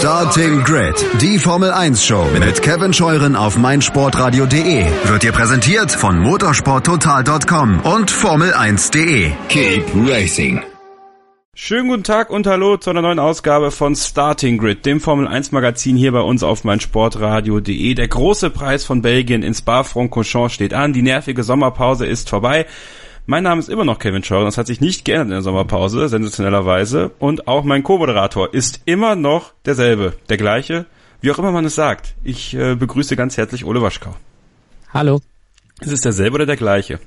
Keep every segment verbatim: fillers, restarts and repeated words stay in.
Starting Grid, die Formel eins Show mit Kevin Scheuren auf meinsportradio punkt de wird dir präsentiert von motorsporttotal punkt com und formel eins punkt de. Keep racing. Schönen guten Tag und hallo zu einer neuen Ausgabe von Starting Grid, dem Formel eins Magazin hier bei uns auf meinsportradio punkt de. Der große Preis von Belgien in Spa-Francorchamps steht an, die nervige Sommerpause ist vorbei. Mein Name ist immer noch Kevin Scheuren, das hat sich nicht geändert in der Sommerpause, sensationellerweise. Und auch mein Co-Moderator ist immer noch derselbe, der gleiche, wie auch immer man es sagt. Ich äh, begrüße ganz herzlich Ole Waschkau. Hallo. Ist es derselbe oder der gleiche?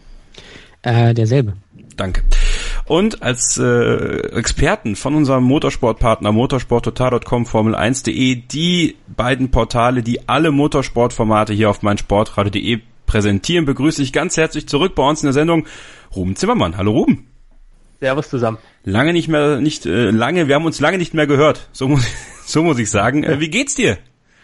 Äh, derselbe. Danke. Und als äh, Experten von unserem Motorsportpartner motorsporttotal punkt com, formel eins punkt de, die beiden Portale, die alle Motorsportformate hier auf meinsportradio punkt de präsentieren, begrüße ich ganz herzlich zurück bei uns in der Sendung Ruben Zimmermann. Hallo Ruben. Servus zusammen. Lange nicht mehr, nicht äh, lange, wir haben uns lange nicht mehr gehört. So muss, so muss ich sagen. Äh, wie geht's dir?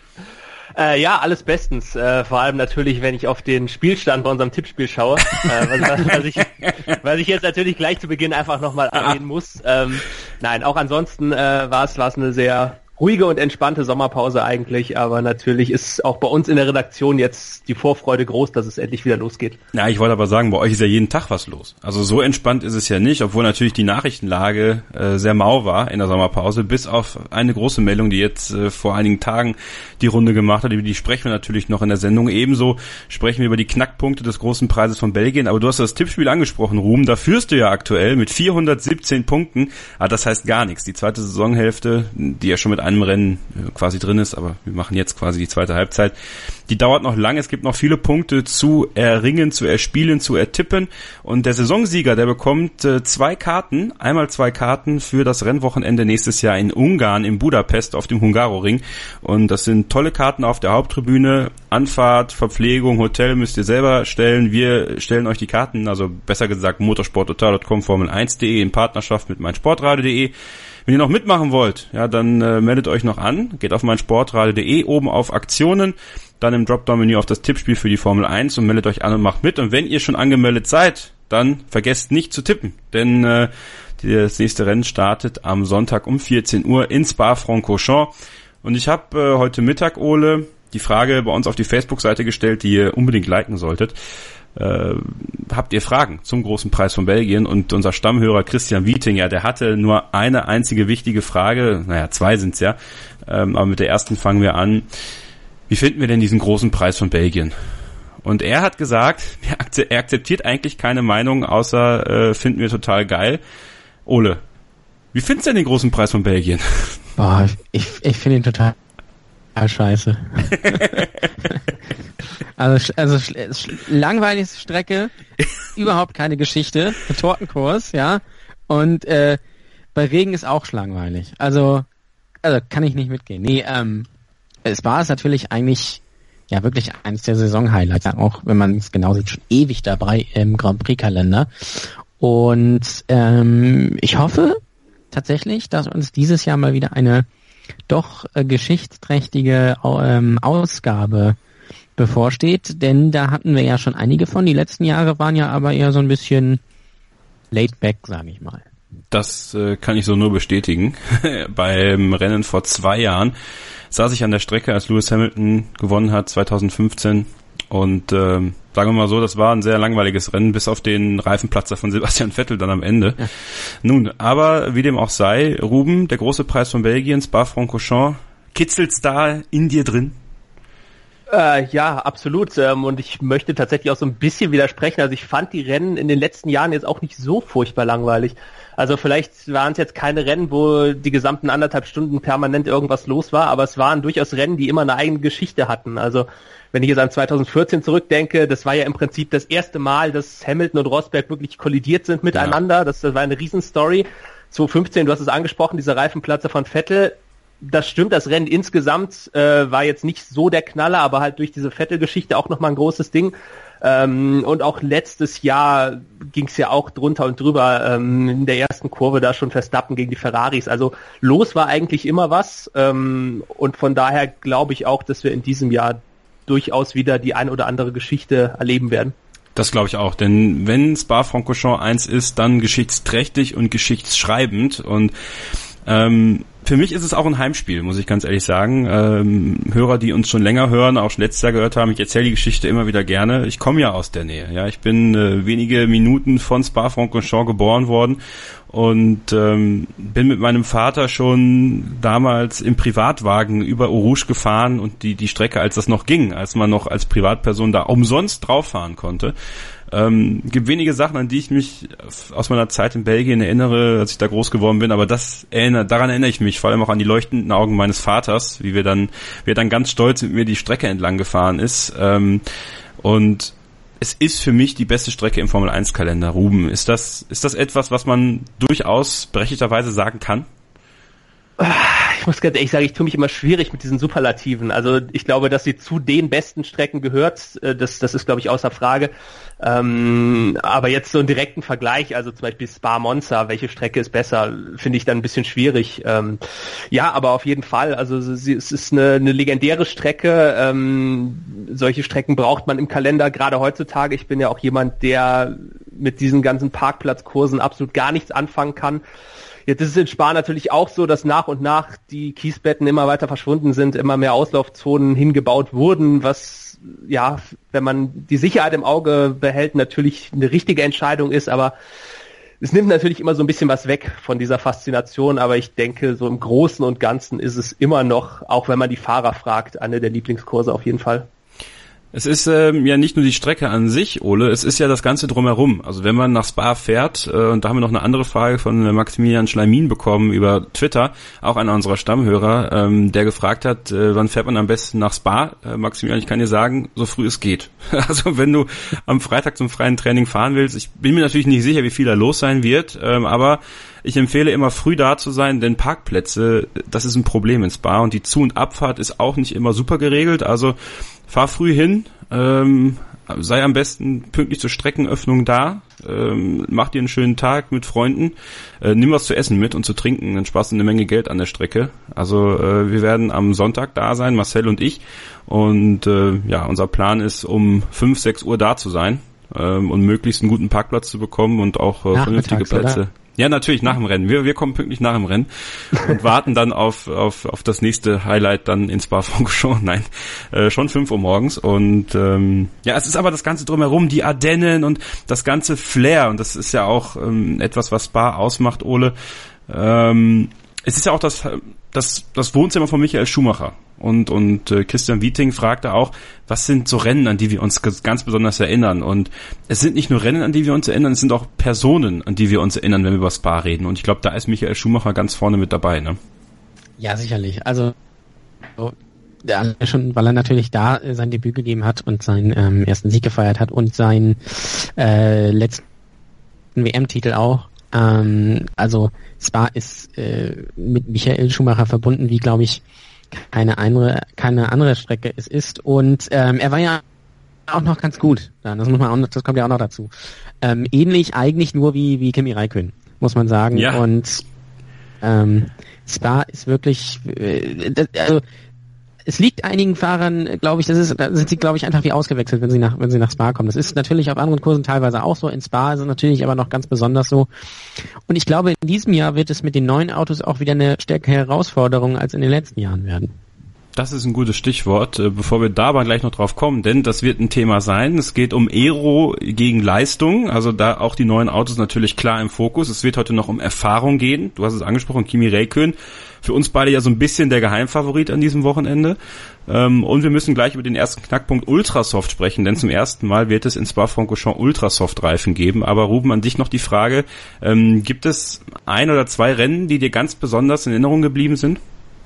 Äh, ja, alles bestens. Äh, vor allem natürlich, wenn ich auf den Spielstand bei unserem Tippspiel schaue, äh, was, was, ich, was ich jetzt natürlich gleich zu Beginn einfach nochmal erwähnen muss. Ähm, nein, auch ansonsten äh, war es war es eine sehr ruhige und entspannte Sommerpause eigentlich, aber natürlich ist auch bei uns in der Redaktion jetzt die Vorfreude groß, dass es endlich wieder losgeht. Ja, ich wollte aber sagen, bei euch ist ja jeden Tag was los. Also so entspannt ist es ja nicht, obwohl natürlich die Nachrichtenlage äh, sehr mau war in der Sommerpause, bis auf eine große Meldung, die jetzt äh, vor einigen Tagen die Runde gemacht hat, über die sprechen wir natürlich noch in der Sendung. Ebenso sprechen wir über die Knackpunkte des großen Preises von Belgien, aber du hast das Tippspiel angesprochen, Ruhm, da führst du ja aktuell mit vierhundertsiebzehn Punkten, aber das heißt gar nichts. Die zweite Saisonhälfte, die ja schon mit einem Rennen quasi drin ist, aber wir machen jetzt quasi die zweite Halbzeit. Die dauert noch lange, es gibt noch viele Punkte zu erringen, zu erspielen, zu ertippen und der Saisonsieger, der bekommt äh, zwei Karten, einmal zwei Karten für das Rennwochenende nächstes Jahr in Ungarn, in Budapest auf dem Hungaroring und das sind tolle Karten auf der Haupttribüne, Anfahrt, Verpflegung, Hotel müsst ihr selber stellen, wir stellen euch die Karten, also besser gesagt motorsporttotal punkt com, formel eins punkt de in Partnerschaft mit meinsportradio punkt de. Wenn ihr noch mitmachen wollt, ja, dann äh, meldet euch noch an, geht auf meinsportradio punkt de, oben auf Aktionen, dann im Dropdown-Menü auf das Tippspiel für die Formel eins und meldet euch an und macht mit. Und wenn ihr schon angemeldet seid, dann vergesst nicht zu tippen, denn äh, das nächste Rennen startet am Sonntag um vierzehn Uhr in Spa-Francorchamps. Und ich habe äh, heute Mittag, Ole, die Frage bei uns auf die Facebook-Seite gestellt, die ihr unbedingt liken solltet. Äh, habt ihr Fragen zum großen Preis von Belgien? Und unser Stammhörer Christian Wieting, ja, der hatte nur eine einzige wichtige Frage, naja, zwei sind's ja, ähm, aber mit der ersten fangen wir an. Wie finden wir denn diesen großen Preis von Belgien? Und er hat gesagt, er akzeptiert eigentlich keine Meinung, außer äh, finden wir total geil. Ole, wie findest du denn den großen Preis von Belgien? Boah, ich, ich finde ihn total scheiße. Also, also langweiligste Strecke, überhaupt keine Geschichte, Tortenkurs, ja. Und äh, bei Regen ist auch langweilig. Also, also kann ich nicht mitgehen. Nee, ähm, es war es natürlich eigentlich ja wirklich eines der Saison-Highlights, auch wenn man es genau sieht, schon ewig dabei im Grand Prix-Kalender. Und ähm, ich hoffe tatsächlich, dass uns dieses Jahr mal wieder eine doch äh, geschichtsträchtige ähm, Ausgabe bevorsteht, denn da hatten wir ja schon einige von. Die letzten Jahre waren ja aber eher so ein bisschen laid back, sage ich mal. Das äh, kann ich so nur bestätigen. Beim Rennen vor zwei Jahren saß ich an der Strecke, als Lewis Hamilton gewonnen hat, zwanzig fünfzehn. Und äh, sagen wir mal so, das war ein sehr langweiliges Rennen, bis auf den Reifenplatzer von Sebastian Vettel dann am Ende. Ja. Nun, aber wie dem auch sei, Ruben, der große Preis von Belgien, Spa-Francorchamps, kitzelt's da in dir drin? Äh, ja, absolut. Ähm, und ich möchte tatsächlich auch so ein bisschen widersprechen. Also ich fand die Rennen in den letzten Jahren jetzt auch nicht so furchtbar langweilig. Also vielleicht waren es jetzt keine Rennen, wo die gesamten anderthalb Stunden permanent irgendwas los war, aber es waren durchaus Rennen, die immer eine eigene Geschichte hatten. Also wenn ich jetzt an zwanzig vierzehn zurückdenke, das war ja im Prinzip das erste Mal, dass Hamilton und Rosberg wirklich kollidiert sind miteinander. Ja. Das, das war eine Riesenstory. zwanzig fünfzehn, du hast es angesprochen, dieser Reifenplatzer von Vettel. Das stimmt, das Rennen insgesamt äh, war jetzt nicht so der Knaller, aber halt durch diese Vettel-Geschichte auch nochmal ein großes Ding. Ähm, und auch letztes Jahr ging es ja auch drunter und drüber, ähm, in der ersten Kurve da schon Verstappen gegen die Ferraris. Also los war eigentlich immer was. Ähm, und von daher glaube ich auch, dass wir in diesem Jahr durchaus wieder die ein oder andere Geschichte erleben werden. Das glaube ich auch, denn wenn Spa-Francorchamps eins ist, dann geschichtsträchtig und geschichtsschreibend und ähm, Für mich ist es auch ein Heimspiel, muss ich ganz ehrlich sagen. Ähm, Hörer, die uns schon länger hören, auch schon letztes Jahr gehört haben, ich erzähle die Geschichte immer wieder gerne. Ich komme ja aus der Nähe. Ja, ich bin äh, wenige Minuten von Spa-Francorchamps geboren worden und ähm, bin mit meinem Vater schon damals im Privatwagen über Eau Rouge gefahren und die die Strecke, als das noch ging, als man noch als Privatperson da umsonst drauf fahren konnte. Ähm, gibt wenige Sachen, an die ich mich aus meiner Zeit in Belgien erinnere, als ich da groß geworden bin, aber das erinnert, daran erinnere ich mich, vor allem auch an die leuchtenden Augen meines Vaters, wie wir dann, wie er dann ganz stolz mit mir die Strecke entlang gefahren ist. Ähm, und es ist für mich die beste Strecke im Formel eins Kalender. Ruben, ist das, ist das etwas, was man durchaus berechtigterweise sagen kann? Ich muss ganz ehrlich sagen, ich tue mich immer schwierig mit diesen Superlativen. Also ich glaube, dass sie zu den besten Strecken gehört, das, das ist, glaube ich, außer Frage. Ähm, aber jetzt so einen direkten Vergleich, also zum Beispiel Spa-Monza, welche Strecke ist besser, finde ich dann ein bisschen schwierig. Ähm, ja, aber auf jeden Fall, also sie, es ist eine, eine legendäre Strecke. Ähm, solche Strecken braucht man im Kalender, gerade heutzutage. Ich bin ja auch jemand, der mit diesen ganzen Parkplatzkursen absolut gar nichts anfangen kann. Jetzt ist es in Spa natürlich auch so, dass nach und nach die Kiesbetten immer weiter verschwunden sind, immer mehr Auslaufzonen hingebaut wurden, was, ja, wenn man die Sicherheit im Auge behält, natürlich eine richtige Entscheidung ist, aber es nimmt natürlich immer so ein bisschen was weg von dieser Faszination, aber ich denke, so im Großen und Ganzen ist es immer noch, auch wenn man die Fahrer fragt, eine der Lieblingskurse auf jeden Fall. Es ist ähm, ja nicht nur die Strecke an sich, Ole, es ist ja das Ganze drumherum. Also wenn man nach Spa fährt, äh, und da haben wir noch eine andere Frage von äh, Maximilian Schleimin bekommen über Twitter, auch einer unserer Stammhörer, ähm, der gefragt hat, äh, wann fährt man am besten nach Spa? Äh, Maximilian, ich kann dir sagen, so früh es geht. Also wenn du am Freitag zum freien Training fahren willst, ich bin mir natürlich nicht sicher, wie viel da los sein wird, ähm, aber ich empfehle immer früh da zu sein, denn Parkplätze, das ist ein Problem in Spa und die Zu- und Abfahrt ist auch nicht immer super geregelt, also fahr früh hin, ähm, sei am besten pünktlich zur Streckenöffnung da, ähm, mach dir einen schönen Tag mit Freunden, äh, nimm was zu essen mit und zu trinken, dann sparst du eine Menge Geld an der Strecke. Also äh, wir werden am Sonntag da sein, Marcel und ich, und äh, ja, unser Plan ist, um fünf, sechs Uhr da zu sein ähm, und möglichst einen guten Parkplatz zu bekommen und auch äh, vernünftige Plätze. Oder? Ja, natürlich, nach dem Rennen. Wir, wir kommen pünktlich nach dem Rennen und warten dann auf, auf, auf das nächste Highlight dann in Spa-Francorchamps. Nein, äh, schon fünf Uhr morgens. Und ähm, ja, es ist aber das Ganze drumherum, die Ardennen und das ganze Flair. Und das ist ja auch ähm, etwas, was Spa ausmacht, Ole. Ähm, es ist ja auch das, das, das Wohnzimmer von Michael Schumacher. Und, und äh, Christian Wieting fragte auch, was sind so Rennen, an die wir uns ganz besonders erinnern? Und es sind nicht nur Rennen, an die wir uns erinnern, es sind auch Personen, an die wir uns erinnern, wenn wir über Spa reden. Und ich glaube, da ist Michael Schumacher ganz vorne mit dabei, ne? Ja, sicherlich. Also so, ja, schon, weil er natürlich da äh, sein Debüt gegeben hat und seinen ähm, ersten Sieg gefeiert hat und seinen äh, letzten W M-Titel auch. Ähm, also Spa ist äh, mit Michael Schumacher verbunden, wie, glaube ich, keine andere, keine andere Strecke es ist. Und ähm, er war ja auch noch ganz gut. Das muss man auch noch, das kommt ja auch noch dazu. Ähm, ähnlich eigentlich nur wie wie Kimi Räikkönen, muss man sagen. Ja. Und ähm, Spa ist wirklich, äh, das, also es liegt einigen Fahrern, glaube ich, das ist, da sind sie, glaube ich, einfach wie ausgewechselt, wenn sie nach, wenn sie nach Spa kommen. Das ist natürlich auf anderen Kursen teilweise auch so. In Spa ist es natürlich aber noch ganz besonders so. Und ich glaube, in diesem Jahr wird es mit den neuen Autos auch wieder eine stärkere Herausforderung als in den letzten Jahren werden. Das ist ein gutes Stichwort, bevor wir da aber gleich noch drauf kommen, denn das wird ein Thema sein. Es geht um Aero gegen Leistung, also da auch die neuen Autos natürlich klar im Fokus. Es wird heute noch um Erfahrung gehen. Du hast es angesprochen, Kimi Räikkönen. Für uns beide ja so ein bisschen der Geheimfavorit an diesem Wochenende. Und wir müssen gleich über den ersten Knackpunkt Ultrasoft sprechen, denn zum ersten Mal wird es in Spa-Francorchamps Ultrasoft-Reifen geben. Aber Ruben, an dich noch die Frage, gibt es ein oder zwei Rennen, die dir ganz besonders in Erinnerung geblieben sind?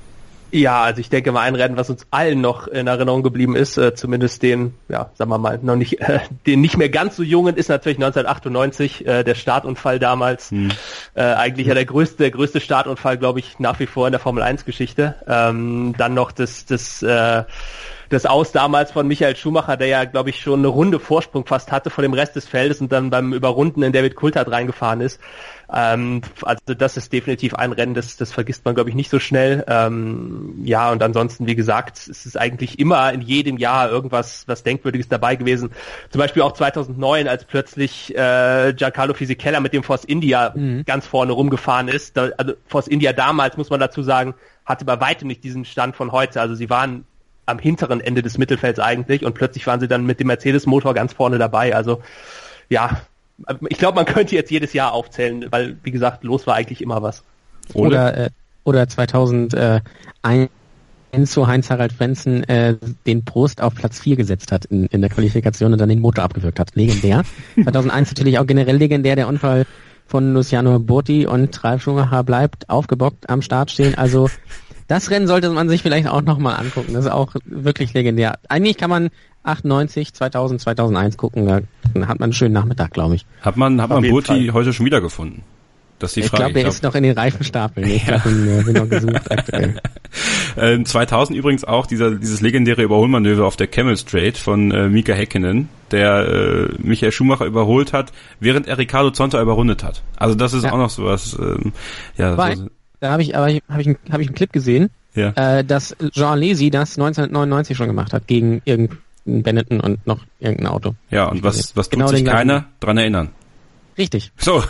Ja, also ich denke mal, ein Rennen, was uns allen noch in Erinnerung geblieben ist, äh, zumindest den, ja, sagen wir mal, noch nicht, äh, den nicht mehr ganz so jungen, ist natürlich neunzehnhundertachtundneunzig, äh, der Startunfall damals. Hm. Äh, eigentlich ja der größte, der größte Startunfall, glaube ich, nach wie vor in der Formel eins Geschichte. Ähm, dann noch das, das, äh, das Aus damals von Michael Schumacher, der ja, glaube ich, schon eine Runde Vorsprung fast hatte vor dem Rest des Feldes und dann beim Überrunden in David Coulthard reingefahren ist. Ähm, also das ist definitiv ein Rennen, das, das vergisst man, glaube ich, nicht so schnell. Ähm, ja, und ansonsten, wie gesagt, es ist eigentlich immer in jedem Jahr irgendwas was Denkwürdiges dabei gewesen. Zum Beispiel auch zweitausendneun, als plötzlich äh, Giancarlo Fisichella mit dem Force India mhm. ganz vorne rumgefahren ist. Da, also Force India damals, muss man dazu sagen, hatte bei weitem nicht diesen Stand von heute. Also sie waren am hinteren Ende des Mittelfelds eigentlich und plötzlich waren sie dann mit dem Mercedes-Motor ganz vorne dabei. Also ja, ich glaube, man könnte jetzt jedes Jahr aufzählen, weil, wie gesagt, los war eigentlich immer was. Oder äh, oder zweitausendeins, wo Heinz-Harald Frentzen äh, den Prost auf Platz vier gesetzt hat in, in der Qualifikation und dann den Motor abgewürgt hat. Legendär. zweitausendeins natürlich auch generell legendär, der Unfall von Luciano Burti, und Ralf Schumacher bleibt aufgebockt am Start stehen. Also das Rennen sollte man sich vielleicht auch nochmal angucken. Das ist auch wirklich legendär. Eigentlich kann man achtundneunzig, zweitausend, zweitausendeins gucken. Da hat man einen schönen Nachmittag, glaube ich. Hat man, hat man Burti heute schon wieder gefunden? Das ist die ich Frage. Glaub, der ich glaube, der ist noch in den Reifenstapeln. Ich ja. habe ihn äh, noch gesucht aktuell. ähm, zweitausend übrigens auch dieser, dieses legendäre Überholmanöver auf der Camel Straight von äh, Mika Häkkinen, der äh, Michael Schumacher überholt hat, während er Riccardo Zonta überrundet hat. Also das ist ja. auch noch sowas. Ähm, ja, Weil, so, da habe ich aber habe ich, hab ich einen Clip gesehen, ja. äh, dass Jean Alesi das neunzehnhundertneunundneunzig schon gemacht hat gegen irgendeinen Benetton und noch irgendein Auto. Ja, und was, was tut genau sich keiner dran erinnern? Richtig. So.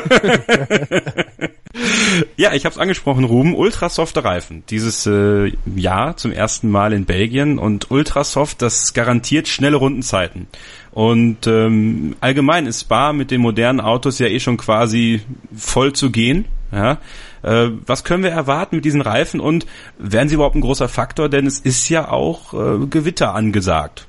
Ja, ich habe es angesprochen, Ruben, ultrasofte Reifen. Dieses äh, Jahr zum ersten Mal in Belgien, und ultrasoft, das garantiert schnelle Rundenzeiten. Und ähm, allgemein ist Spa mit den modernen Autos ja eh schon quasi voll zu gehen. Ja. Äh, was können wir erwarten mit diesen Reifen, und werden sie überhaupt ein großer Faktor? Denn es ist ja auch äh, Gewitter angesagt.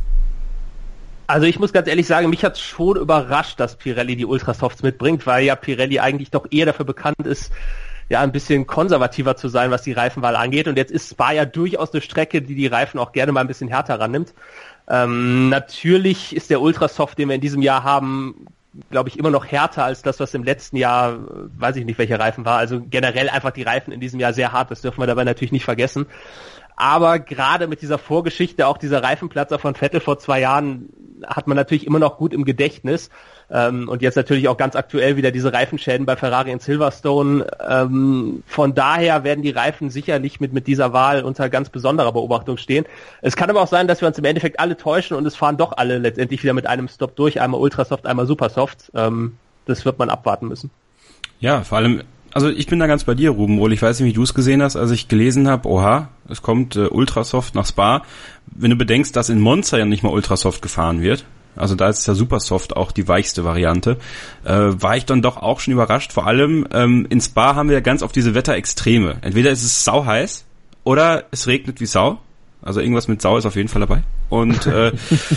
Also ich muss ganz ehrlich sagen, mich hat es schon überrascht, dass Pirelli die Ultrasofts mitbringt, weil ja Pirelli eigentlich doch eher dafür bekannt ist, ja ein bisschen konservativer zu sein, was die Reifenwahl angeht. Und jetzt ist Spa ja durchaus eine Strecke, die die Reifen auch gerne mal ein bisschen härter rannimmt. Ähm, natürlich ist der Ultrasoft, den wir in diesem Jahr haben, glaube ich, immer noch härter als das, was im letzten Jahr, weiß ich nicht, welcher Reifen war. Also generell einfach die Reifen in diesem Jahr sehr hart, das dürfen wir dabei natürlich nicht vergessen. Aber gerade mit dieser Vorgeschichte, auch dieser Reifenplatzer von Vettel vor zwei Jahren, hat man natürlich immer noch gut im Gedächtnis. Ähm, und jetzt natürlich auch ganz aktuell wieder diese Reifenschäden bei Ferrari in Silverstone. Ähm, von daher werden die Reifen sicherlich mit, mit dieser Wahl unter ganz besonderer Beobachtung stehen. Es kann aber auch sein, dass wir uns im Endeffekt alle täuschen und es fahren doch alle letztendlich wieder mit einem Stop durch. Einmal Ultrasoft, einmal Supersoft. Ähm, das wird man abwarten müssen. Ja, vor allem, also ich bin da ganz bei dir, Ruben, Wohl. Ich weiß nicht, wie du es gesehen hast, als ich gelesen habe, oha, es kommt äh, Ultrasoft nach Spa. Wenn du bedenkst, dass in Monza ja nicht mal Ultrasoft gefahren wird, also da ist ja Supersoft auch die weichste Variante, äh, war ich dann doch auch schon überrascht. Vor allem ähm, in Spa haben wir ja ganz oft diese Wetterextreme. Entweder ist es sauheiß oder es regnet wie Sau. Also irgendwas mit Sau ist auf jeden Fall dabei. Und äh,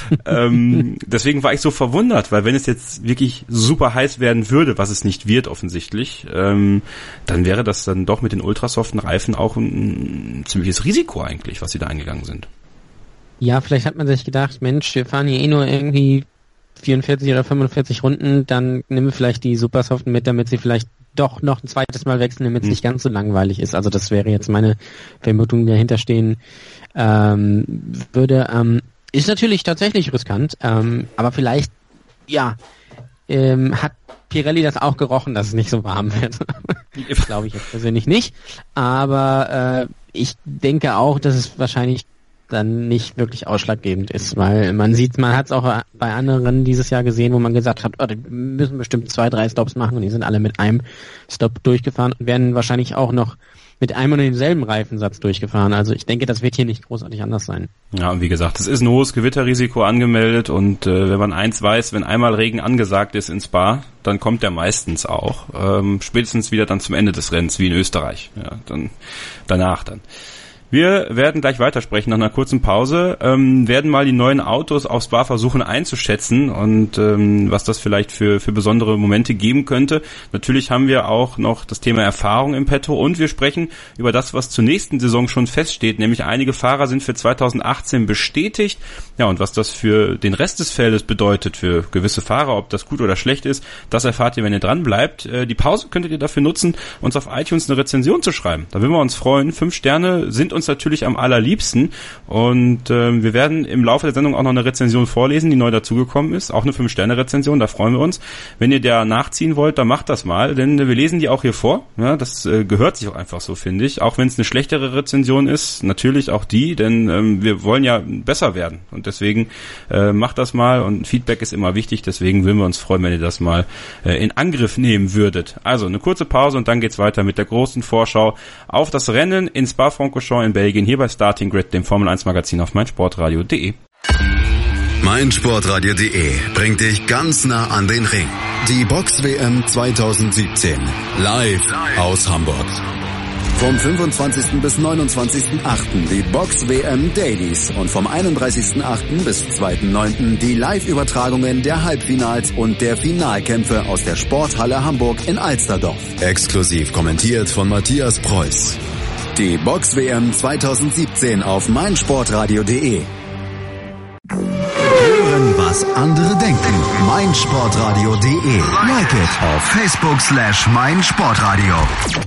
ähm, deswegen war ich so verwundert, weil wenn es jetzt wirklich super heiß werden würde, was es nicht wird offensichtlich, ähm, dann wäre das dann doch mit den ultrasoften Reifen auch ein, ein ziemliches Risiko eigentlich, was sie da eingegangen sind. Ja, vielleicht hat man sich gedacht, Mensch, wir fahren hier eh nur irgendwie vierundvierzig oder fünfundvierzig Runden, dann nehmen wir vielleicht die Supersoften mit, damit sie vielleicht doch noch ein zweites Mal wechseln, damit es hm. nicht ganz so langweilig ist. Also das wäre jetzt meine Vermutung, die dahinter stehen ähm, würde. Ähm, ist natürlich tatsächlich riskant, ähm, aber vielleicht, ja, ähm, hat Pirelli das auch gerochen, dass es nicht so warm wird. Glaube ich jetzt persönlich nicht. Aber äh, ich denke auch, dass es wahrscheinlich dann nicht wirklich ausschlaggebend ist, weil man sieht, man hat es auch bei anderen dieses Jahr gesehen, wo man gesagt hat, oh, die müssen bestimmt zwei, drei Stops machen, und die sind alle mit einem Stop durchgefahren und werden wahrscheinlich auch noch mit einem und demselben Reifensatz durchgefahren. Also ich denke, das wird hier nicht großartig anders sein. Ja, und wie gesagt, es ist ein hohes Gewitterrisiko angemeldet, und äh, wenn man eins weiß, wenn einmal Regen angesagt ist in Spa, dann kommt der meistens auch. Ähm, spätestens wieder dann zum Ende des Rennens, wie in Österreich. Ja, dann danach dann. Wir werden gleich weitersprechen nach einer kurzen Pause, ähm, werden mal die neuen Autos auf Spa versuchen einzuschätzen und ähm, was das vielleicht für für besondere Momente geben könnte. Natürlich haben wir auch noch das Thema Erfahrung im Petto, und wir sprechen über das, was zur nächsten Saison schon feststeht, nämlich einige Fahrer sind für zweitausendachtzehn bestätigt. Ja, und was das für den Rest des Feldes bedeutet, für gewisse Fahrer, ob das gut oder schlecht ist, das erfahrt ihr, wenn ihr dran bleibt. Äh, die Pause könntet ihr dafür nutzen, uns auf iTunes eine Rezension zu schreiben. Da würden wir uns freuen. Fünf Sterne sind uns uns natürlich am allerliebsten und äh, wir werden im Laufe der Sendung auch noch eine Rezension vorlesen, die neu dazugekommen ist, auch eine fünf Sterne Rezension, da freuen wir uns. Wenn ihr der nachziehen wollt, dann macht das mal, denn wir lesen die auch hier vor, ja, das äh, gehört sich auch einfach so, finde ich, auch wenn es eine schlechtere Rezension ist, natürlich auch die, denn ähm, wir wollen ja besser werden und deswegen äh, macht das mal und Feedback ist immer wichtig, deswegen würden wir uns freuen, wenn ihr das mal äh, in Angriff nehmen würdet. Also eine kurze Pause und dann geht's weiter mit der großen Vorschau auf das Rennen in Spa-Francorchamps in Belgien, hier bei Starting Grid, dem Formel eins Magazin auf meinsportradio punkt de. meinsportradio punkt de bringt dich ganz nah an den Ring. Die Box-W M zwanzig siebzehn. Live aus Hamburg. Vom fünfundzwanzigsten bis neunundzwanzigsten achten die Box-W M Dailies und vom einunddreißigsten achten bis zweiten neunten die Live-Übertragungen der Halbfinals und der Finalkämpfe aus der Sporthalle Hamburg in Alsterdorf. Exklusiv kommentiert von Matthias Preuß. Die Box-W M zwanzig siebzehn auf meinsportradio punkt de. Hören, was andere denken. meinsportradio punkt de. Like it auf Facebook slash meinsportradio.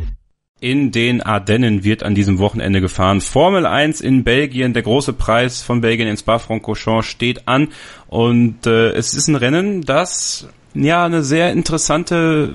In den Ardennen wird an diesem Wochenende gefahren. Formel eins in Belgien, der große Preis von Belgien in Spa-Francorchamps steht an und äh, es ist ein Rennen, das ja eine sehr interessante,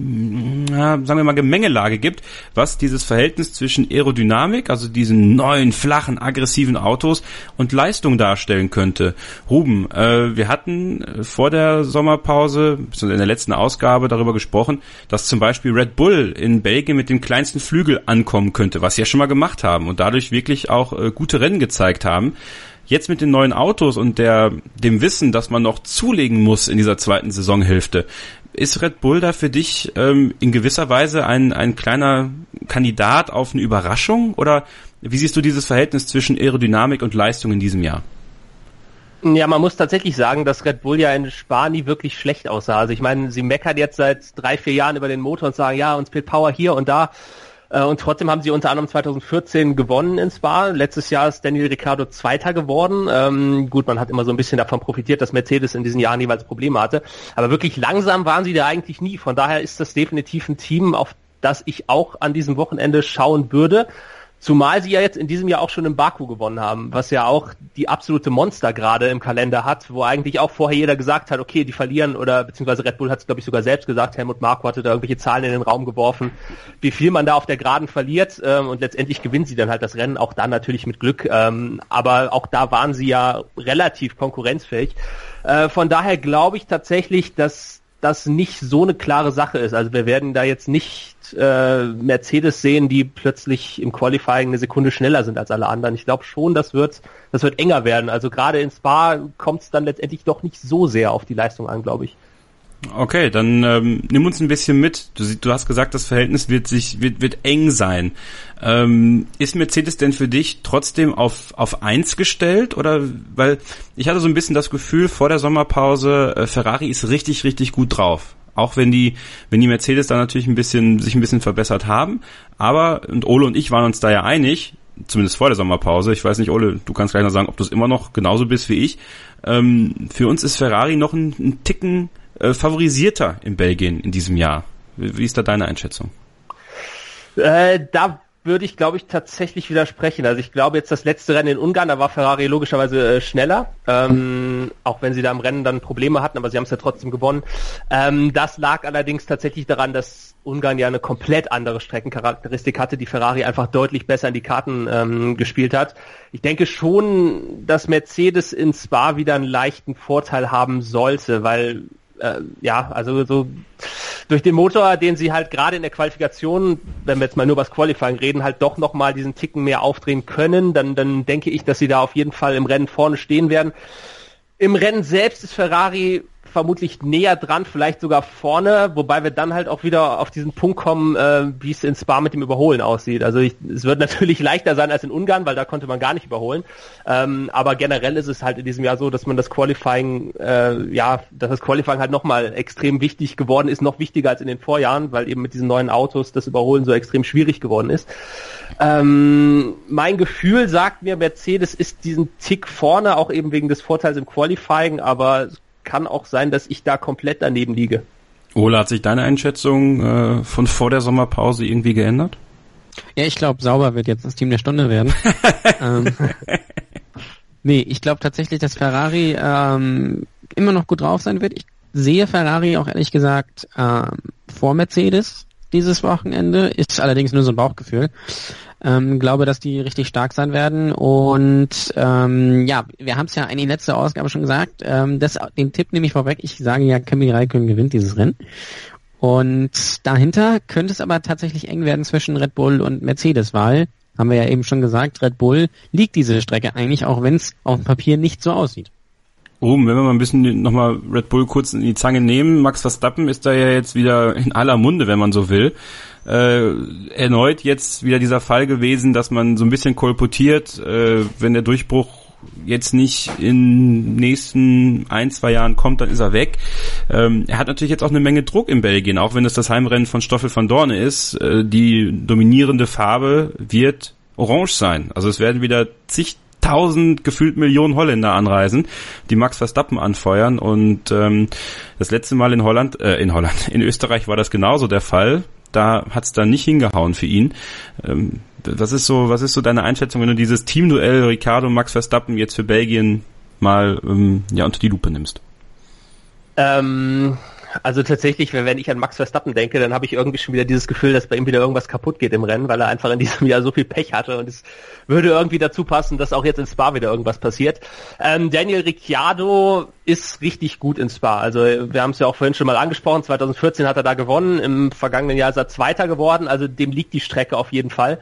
ja, sagen wir mal, Gemengelage gibt, was dieses Verhältnis zwischen Aerodynamik, also diesen neuen, flachen, aggressiven Autos und Leistung darstellen könnte. Ruben, äh, wir hatten vor der Sommerpause, in der letzten Ausgabe darüber gesprochen, dass zum Beispiel Red Bull in Belgien mit dem kleinsten Flügel ankommen könnte, was sie ja schon mal gemacht haben und dadurch wirklich auch äh, gute Rennen gezeigt haben. Jetzt mit den neuen Autos und der dem Wissen, dass man noch zulegen muss in dieser zweiten Saisonhälfte, ist Red Bull da für dich ähm, in gewisser Weise ein ein kleiner Kandidat auf eine Überraschung? Oder wie siehst du dieses Verhältnis zwischen Aerodynamik und Leistung in diesem Jahr? Ja, man muss tatsächlich sagen, dass Red Bull ja in Spa nie wirklich schlecht aussah. Also ich meine, sie meckern jetzt seit drei, vier Jahren über den Motor und sagen, ja, uns fehlt Power hier und da. Und trotzdem haben sie unter anderem zweitausendvierzehn gewonnen in Spa. Letztes Jahr ist Daniel Ricciardo Zweiter geworden. Ähm, gut, man hat immer so ein bisschen davon profitiert, dass Mercedes in diesen Jahren jeweils Probleme hatte. Aber wirklich langsam waren sie da eigentlich nie. Von daher ist das definitiv ein Team, auf das ich auch an diesem Wochenende schauen würde. Zumal sie ja jetzt in diesem Jahr auch schon in Baku gewonnen haben, was ja auch die absolute Monster gerade im Kalender hat, wo eigentlich auch vorher jeder gesagt hat, okay, die verlieren, oder beziehungsweise Red Bull hat es, glaube ich, sogar selbst gesagt, Helmut Marko hatte da irgendwelche Zahlen in den Raum geworfen, wie viel man da auf der Geraden verliert, ähm, und letztendlich gewinnt sie dann halt das Rennen, auch da natürlich mit Glück, ähm, aber auch da waren sie ja relativ konkurrenzfähig. Äh, von daher glaube ich tatsächlich, dass das nicht so eine klare Sache ist. Also wir werden da jetzt nicht äh, Mercedes sehen, die plötzlich im Qualifying eine Sekunde schneller sind als alle anderen. Ich glaube schon, das wird das wird enger werden. Also gerade in Spa kommt es dann letztendlich doch nicht so sehr auf die Leistung an, glaube ich. Okay, dann ähm, nimm uns ein bisschen mit. Du, du hast gesagt, das Verhältnis wird sich wird wird eng sein. Ähm, ist Mercedes denn für dich trotzdem auf auf eins gestellt, oder weil ich hatte so ein bisschen das Gefühl vor der Sommerpause, äh, Ferrari ist richtig richtig gut drauf. Auch wenn die wenn die Mercedes da natürlich ein bisschen sich ein bisschen verbessert haben, aber und Ole und ich waren uns da ja einig, zumindest vor der Sommerpause. Ich weiß nicht, Ole, du kannst gleich noch sagen, ob du es immer noch genauso bist wie ich. Ähm, für uns ist Ferrari noch ein, ein Ticken Äh, favorisierter in Belgien in diesem Jahr. Wie, wie ist da deine Einschätzung? Äh, da würde ich, glaube ich, tatsächlich widersprechen. Also ich glaube jetzt das letzte Rennen in Ungarn, da war Ferrari logischerweise äh, schneller, ähm, auch wenn sie da im Rennen dann Probleme hatten, aber sie haben es ja trotzdem gewonnen. Ähm, das lag allerdings tatsächlich daran, dass Ungarn ja eine komplett andere Streckencharakteristik hatte, die Ferrari einfach deutlich besser in die Karten ähm, gespielt hat. Ich denke schon, dass Mercedes in Spa wieder einen leichten Vorteil haben sollte, weil Äh, ja, also so durch den Motor, den sie halt gerade in der Qualifikation, wenn wir jetzt mal nur über das Qualifying reden, halt doch nochmal diesen Ticken mehr aufdrehen können, dann, dann denke ich, dass sie da auf jeden Fall im Rennen vorne stehen werden. Im Rennen selbst ist Ferrari vermutlich näher dran, vielleicht sogar vorne, wobei wir dann halt auch wieder auf diesen Punkt kommen, äh, wie es in Spa mit dem Überholen aussieht. Also ich, es wird natürlich leichter sein als in Ungarn, weil da konnte man gar nicht überholen. Ähm, aber generell ist es halt in diesem Jahr so, dass man das Qualifying, äh, ja, dass das Qualifying halt nochmal extrem wichtig geworden ist, noch wichtiger als in den Vorjahren, weil eben mit diesen neuen Autos das Überholen so extrem schwierig geworden ist. Ähm, mein Gefühl sagt mir, Mercedes ist diesen Tick vorne, auch eben wegen des Vorteils im Qualifying, aber kann auch sein, dass ich da komplett daneben liege. Ole, hat sich deine Einschätzung äh, von vor der Sommerpause irgendwie geändert? Ja, ich glaube, Sauber wird jetzt das Team der Stunde werden. ähm, nee, ich glaube tatsächlich, dass Ferrari ähm, immer noch gut drauf sein wird. Ich sehe Ferrari auch ehrlich gesagt ähm, vor Mercedes dieses Wochenende. Ist allerdings nur so ein Bauchgefühl. Ähm, glaube, dass die richtig stark sein werden. Und ähm, ja, wir haben es ja in der letzten Ausgabe schon gesagt. Ähm, das, den Tipp nehme ich vorweg. Ich sage ja, Kimi Räikkönen gewinnt dieses Rennen. Und dahinter könnte es aber tatsächlich eng werden zwischen Red Bull und Mercedes, weil, haben wir ja eben schon gesagt, Red Bull liegt diese Strecke eigentlich, auch wenn es auf dem Papier nicht so aussieht. Oben, wenn wir mal ein bisschen nochmal Red Bull kurz in die Zange nehmen, Max Verstappen ist da ja jetzt wieder in aller Munde, wenn man so will. Äh, erneut jetzt wieder dieser Fall gewesen, dass man so ein bisschen kolportiert, äh, wenn der Durchbruch jetzt nicht in nächsten ein, zwei Jahren kommt, dann ist er weg. Ähm, er hat natürlich jetzt auch eine Menge Druck in Belgien, auch wenn es das Heimrennen von Stoffel van Dorne ist. Äh, die dominierende Farbe wird orange sein. Also es werden wieder zigtausend, gefühlt Millionen Holländer anreisen, die Max Verstappen anfeuern. Und ähm, das letzte Mal in Holland, äh, in Holland, in Österreich war das genauso der Fall. Da hat's dann nicht hingehauen für ihn. Ähm, was ist so, was ist so deine Einschätzung, wenn du dieses Teamduell Ricciardo Max Verstappen jetzt für Belgien mal ähm, ja unter die Lupe nimmst? Ähm, also tatsächlich, wenn ich an Max Verstappen denke, dann habe ich irgendwie schon wieder dieses Gefühl, dass bei ihm wieder irgendwas kaputt geht im Rennen, weil er einfach in diesem Jahr so viel Pech hatte und es würde irgendwie dazu passen, dass auch jetzt in Spa wieder irgendwas passiert. Ähm, Daniel Ricciardo ist richtig gut in Spa. Also wir haben es ja auch vorhin schon mal angesprochen, zwanzig vierzehn hat er da gewonnen, im vergangenen Jahr ist er Zweiter geworden, also dem liegt die Strecke auf jeden Fall.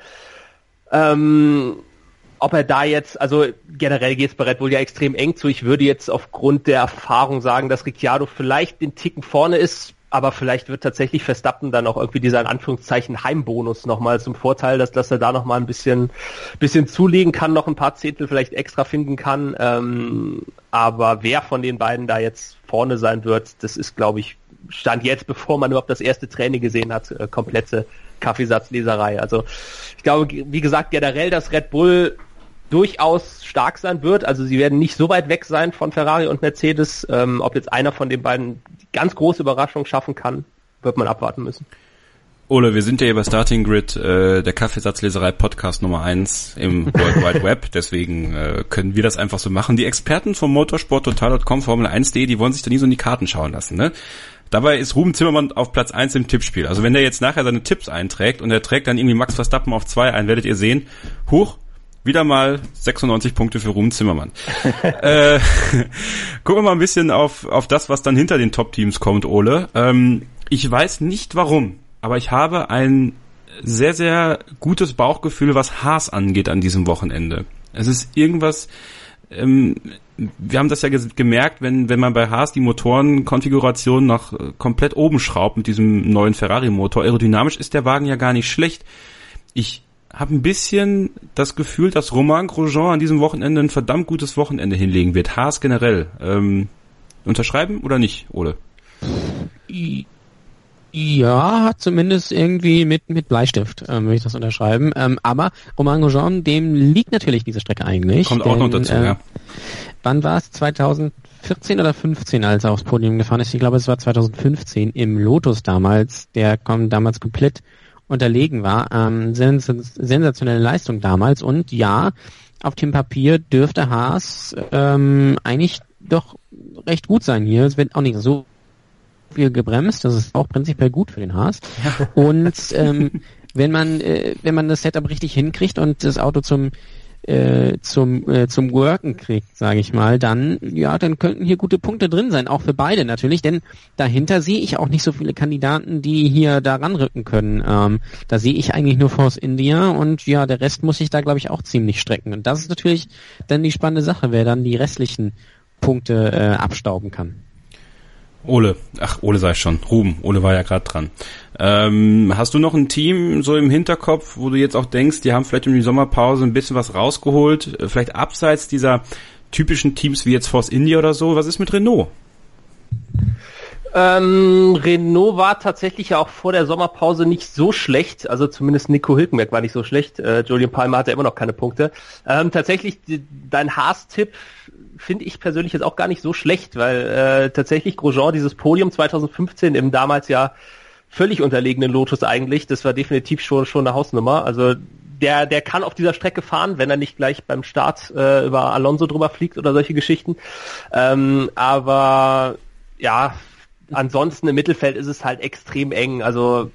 Ähm, ob er da jetzt, also generell geht es bei Red Bull ja extrem eng zu. Ich würde jetzt aufgrund der Erfahrung sagen, dass Ricciardo vielleicht den Ticken vorne ist, aber vielleicht wird tatsächlich Verstappen dann auch irgendwie dieser in Anführungszeichen Heimbonus nochmal zum Vorteil, dass, dass er da nochmal ein bisschen, bisschen zulegen kann, noch ein paar Zehntel vielleicht extra finden kann. Ähm, aber wer von den beiden da jetzt vorne sein wird, das ist, glaube ich, Stand jetzt, bevor man überhaupt das erste Training gesehen hat, äh, komplette Kaffeesatzleserei. Also ich glaube, wie gesagt, generell, dass Red Bull durchaus stark sein wird. Also sie werden nicht so weit weg sein von Ferrari und Mercedes. Ähm, ob jetzt einer von den beiden die ganz große Überraschung schaffen kann, wird man abwarten müssen. Ole, wir sind ja hier bei Starting Grid, äh, der Kaffeesatzleserei-Podcast Nummer eins im World Wide Web, deswegen äh, können wir das einfach so machen. Die Experten vom motorsport total Punkt com, Formel eins Punkt de, die wollen sich da nie so in die Karten schauen lassen, ne? Dabei ist Ruben Zimmermann auf Platz eins im Tippspiel. Also wenn der jetzt nachher seine Tipps einträgt und er trägt dann irgendwie Max Verstappen auf zwei ein, werdet ihr sehen, huch, wieder mal sechsundneunzig Punkte für Ruben Zimmermann. äh, gucken wir mal ein bisschen auf auf das, was dann hinter den Top-Teams kommt, Ole. Ähm, ich weiß nicht warum, aber ich habe ein sehr, sehr gutes Bauchgefühl, was Haas angeht an diesem Wochenende. Es ist irgendwas, ähm, wir haben das ja ge- gemerkt, wenn wenn man bei Haas die Motorenkonfiguration noch äh, komplett oben schraubt mit diesem neuen Ferrari-Motor. Aerodynamisch ist der Wagen ja gar nicht schlecht. Ich habe ein bisschen das Gefühl, dass Romain Grosjean an diesem Wochenende ein verdammt gutes Wochenende hinlegen wird. Haas generell. Ähm, unterschreiben oder nicht, Ole? Ja, zumindest irgendwie mit mit Bleistift ähm, würde ich das unterschreiben. Ähm, aber Romain Grosjean, dem liegt natürlich diese Strecke eigentlich. Kommt auch denn, noch dazu, äh, ja. Wann war es? zwanzig vierzehn oder fünfzehn, als er aufs Podium gefahren ist? Ich glaube, es war zwanzig fünfzehn im Lotus damals. Der kam damals komplett unterlegen war. Ähm, sens- sensationelle Leistung damals. Und ja, auf dem Papier dürfte Haas ähm, eigentlich doch recht gut sein hier. Es wird auch nicht so viel gebremst. Das ist auch prinzipiell gut für den Haas. Ja. Und ähm, wenn man äh, wenn man das Setup richtig hinkriegt und das Auto zum äh, zum äh, zum Worken kriegt, sage ich mal, dann ja, dann könnten hier gute Punkte drin sein, auch für beide natürlich, denn dahinter sehe ich auch nicht so viele Kandidaten, die hier da ranrücken können. Ähm, da sehe ich eigentlich nur Force India und ja, der Rest muss sich da, glaube ich, auch ziemlich strecken. Und das ist natürlich dann die spannende Sache, wer dann die restlichen Punkte äh, abstauben kann. Ole, ach, Ole sei schon, Ruben, Ole war ja gerade dran. Ähm, hast du noch ein Team so im Hinterkopf, wo du jetzt auch denkst, die haben vielleicht in die Sommerpause ein bisschen was rausgeholt, vielleicht abseits dieser typischen Teams wie jetzt Force India oder so? Was ist mit Renault? Ähm, Renault war tatsächlich ja auch vor der Sommerpause nicht so schlecht, also zumindest Nico Hülkenberg war nicht so schlecht, äh, Julian Palmer hatte immer noch keine Punkte. Ähm, tatsächlich, die, dein Haas-Tipp finde ich persönlich jetzt auch gar nicht so schlecht, weil äh, tatsächlich Grosjean dieses Podium zwanzig fünfzehn im damals ja völlig unterlegenen Lotus eigentlich. Das war definitiv schon schon eine Hausnummer. Also der der kann auf dieser Strecke fahren, wenn er nicht gleich beim Start äh, über Alonso drüber fliegt oder solche Geschichten. Ähm, aber ja, ansonsten im Mittelfeld ist es halt extrem eng. Also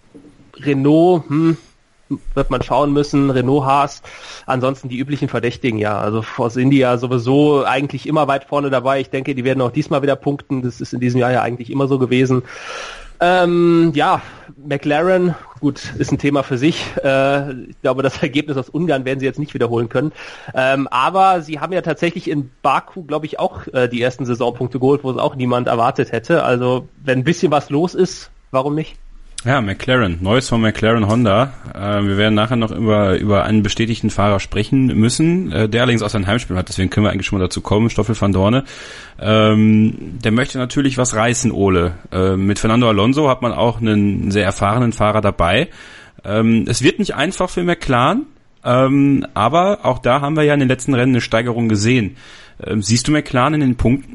Renault, hm, wird man schauen müssen, Renault, Haas, ansonsten die üblichen Verdächtigen, ja, also Force India sowieso eigentlich immer weit vorne dabei. Ich denke, die werden auch diesmal wieder punkten. Das ist in diesem Jahr ja eigentlich immer so gewesen. Ähm, ja, McLaren, gut, ist ein Thema für sich. Äh, ich glaube, das Ergebnis aus Ungarn werden sie jetzt nicht wiederholen können. Ähm, aber sie haben ja tatsächlich in Baku, glaube ich, auch äh, die ersten Saisonpunkte geholt, wo es auch niemand erwartet hätte. Also, wenn ein bisschen was los ist, warum nicht? Ja, McLaren, Neues von McLaren Honda. Äh, wir werden nachher noch über über einen bestätigten Fahrer sprechen müssen, äh, der allerdings auch sein Heimspiel hat, deswegen können wir eigentlich schon mal dazu kommen, Stoffel van Dorne. Ähm, der möchte natürlich was reißen, Ole. Äh, mit Fernando Alonso hat man auch einen sehr erfahrenen Fahrer dabei. Ähm, es wird nicht einfach für McLaren, ähm, aber auch da haben wir ja in den letzten Rennen eine Steigerung gesehen. Ähm, siehst du McLaren in den Punkten?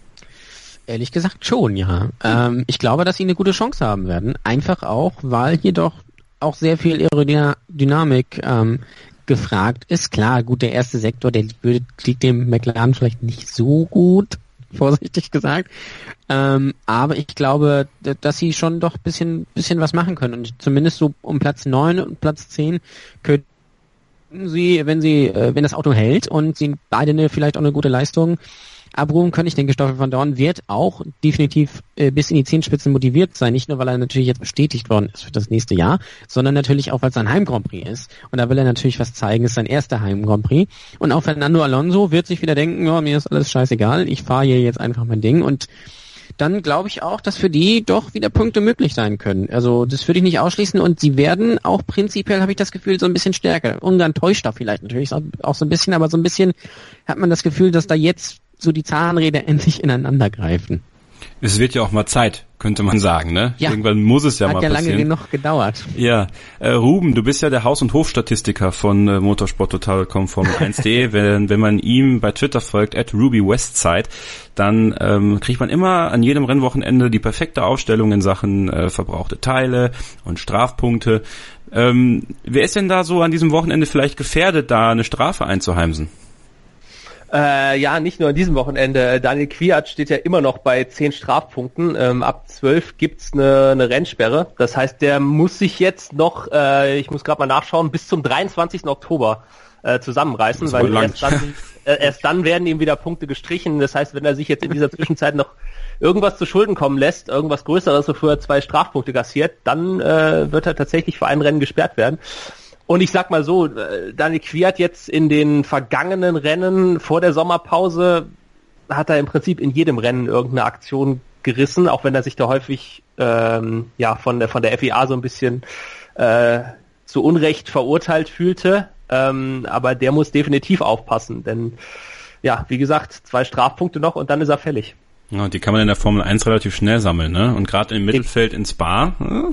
Ehrlich gesagt schon, ja. Ähm, ich glaube, dass sie eine gute Chance haben werden. Einfach auch, weil hier doch auch sehr viel Aerodynamik ähm, gefragt ist. Klar, gut, der erste Sektor, der liegt dem McLaren vielleicht nicht so gut, vorsichtig gesagt. Ähm, aber ich glaube, dass sie schon doch ein bisschen, bisschen was machen können. Und zumindest so um Platz neun und Platz zehn könnten sie, wenn sie, äh, wenn das Auto hält und sie beide eine, vielleicht auch eine gute Leistung abrufen können. Ich denke, Stoffel van Dorn wird auch definitiv äh, bis in die Zehenspitzen motiviert sein. Nicht nur, weil er natürlich jetzt bestätigt worden ist für das nächste Jahr, sondern natürlich auch, weil es sein Heim-Grand Prix ist. Und da will er natürlich was zeigen. Es ist sein erster Heim-Grand Prix. Und auch Fernando Alonso wird sich wieder denken, oh, mir ist alles scheißegal. Ich fahre hier jetzt einfach mein Ding. Und dann glaube ich auch, dass für die doch wieder Punkte möglich sein können. Also das würde ich nicht ausschließen. Und sie werden auch prinzipiell, habe ich das Gefühl, so ein bisschen stärker. Ungarn täuscht da vielleicht natürlich auch so ein bisschen, aber so ein bisschen hat man das Gefühl, dass da jetzt so die Zahnräder endlich ineinander greifen. Es wird ja auch mal Zeit, könnte man sagen, ne? Ja. Irgendwann muss es ja Hat mal ja passieren. lange genug gedauert. Ja, äh, Ruben, du bist ja der Haus- und Hofstatistiker von äh, motorsport total punkt com Formel eins punkt de. wenn, wenn man ihm bei Twitter folgt, at Ruby Westside, dann ähm, kriegt man immer an jedem Rennwochenende die perfekte Aufstellung in Sachen äh, verbrauchte Teile und Strafpunkte. Ähm, wer ist denn da so an diesem Wochenende vielleicht gefährdet, da eine Strafe einzuheimsen? Äh, ja, nicht nur an diesem Wochenende. Daniel Kvyat steht ja immer noch bei zehn Strafpunkten. Ähm, ab zwölf gibt's eine, eine Rennsperre. Das heißt, der muss sich jetzt noch, äh, ich muss gerade mal nachschauen, bis zum dreiundzwanzigsten Oktober äh, zusammenreißen, weil erst dann, äh, erst dann werden ihm wieder Punkte gestrichen. Das heißt, wenn er sich jetzt in dieser Zwischenzeit noch irgendwas zu Schulden kommen lässt, irgendwas Größeres, wofür er zwei Strafpunkte kassiert, dann äh, wird er tatsächlich für ein Rennen gesperrt werden. Und ich sag mal so, Daniel Kvyat jetzt in den vergangenen Rennen vor der Sommerpause hat er im Prinzip in jedem Rennen irgendeine Aktion gerissen, auch wenn er sich da häufig ähm, ja von der von der F I A so ein bisschen äh, zu Unrecht verurteilt fühlte. Ähm, aber der muss definitiv aufpassen, denn ja, wie gesagt, zwei Strafpunkte noch und dann ist er fällig. Ja, die kann man in der Formel eins relativ schnell sammeln, ne? Und gerade im Mittelfeld in Spa, ja,